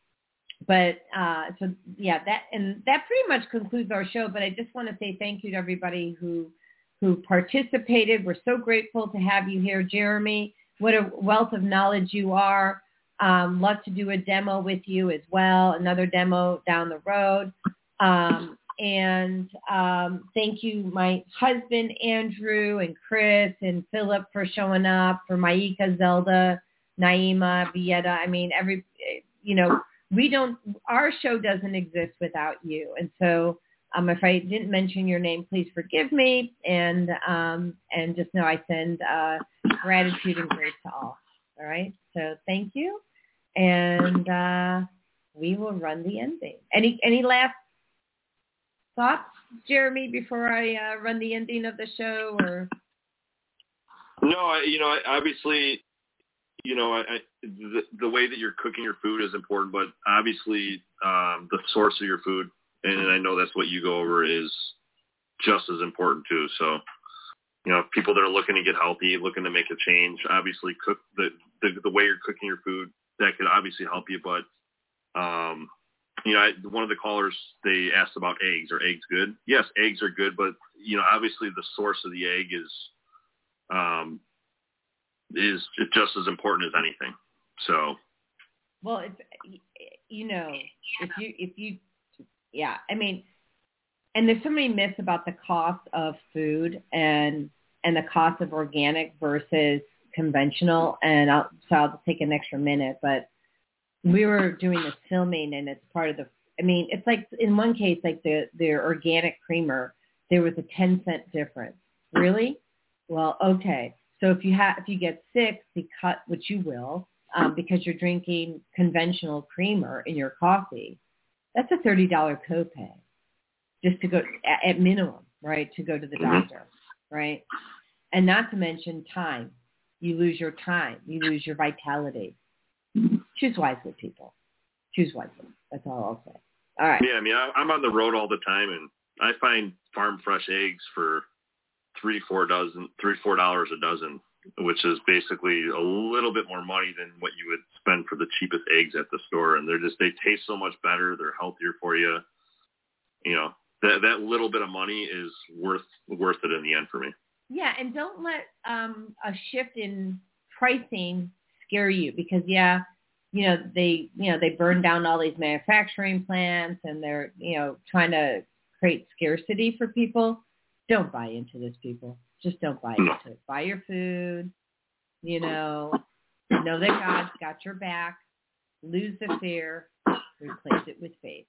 but uh, so yeah, that and that pretty much concludes our show. But I just want to say thank you to everybody who who participated. We're so grateful to have you here, Jeremy. What a wealth of knowledge you are. Um, love to do a demo with you as well, another demo down the road. Um, and um, thank you, my husband, Andrew, and Chris, and Philip for showing up, for Maika, Zelda, Naima, Vieta. I mean, every, you know, we don't, our show doesn't exist without you. And so um, if I didn't mention your name, please forgive me. And, um, and just know I send uh, gratitude and grace to all. All right. So thank you. And uh, we will run the ending. Any, any last thoughts, Jeremy, before I uh, run the ending of the show? Or no, I, you know, I, obviously, you know, I, I, the, the way that you're cooking your food is important, but obviously um, the source of your food, and I know that's what you go over, is just as important too. So, you know, people that are looking to get healthy, looking to make a change, obviously cook the the, the way you're cooking your food, that could obviously help you. But, um, you know, I, one of the callers, they asked about eggs. Are eggs good? Yes, eggs are good, but, you know, obviously the source of the egg is um, is just as important as anything. So, well, it's, you know, if you if you yeah, I mean, and there's so many myths about the cost of food and and the cost of organic versus conventional. And I'll, so I'll take an extra minute, but we were doing this filming, and it's part of the, I mean, it's like in one case, like the, the organic creamer, there was a ten cent difference. Really? Well, okay. So if you have, if you get sick, because, which you will, um, because you're drinking conventional creamer in your coffee, that's a thirty dollars copay just to go at, at minimum, right? To go to the doctor, right? And not to mention time. You lose your time. You lose your vitality. Choose wisely, people. Choose wisely. That's all I'll say. All right. Yeah, I mean, I, I'm on the road all the time, and I find farm fresh eggs for three, four dozen, three, four dollars a dozen, which is basically a little bit more money than what you would spend for the cheapest eggs at the store. And they're just, they taste so much better. They're healthier for you. You know, that that little bit of money is worth worth it in the end for me. Yeah, and don't let um, a shift in pricing scare you, because yeah, you know they you know they burn down all these manufacturing plants, and they're you know trying to create scarcity for people. Don't buy into this, people. Just don't buy into it. Buy your food. You know, know that God's got your back. Lose the fear. Replace it with faith.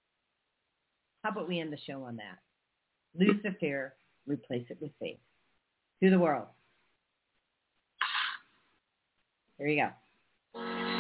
How about we end the show on that? Lose the fear. Replace it with faith. To the world. There you go.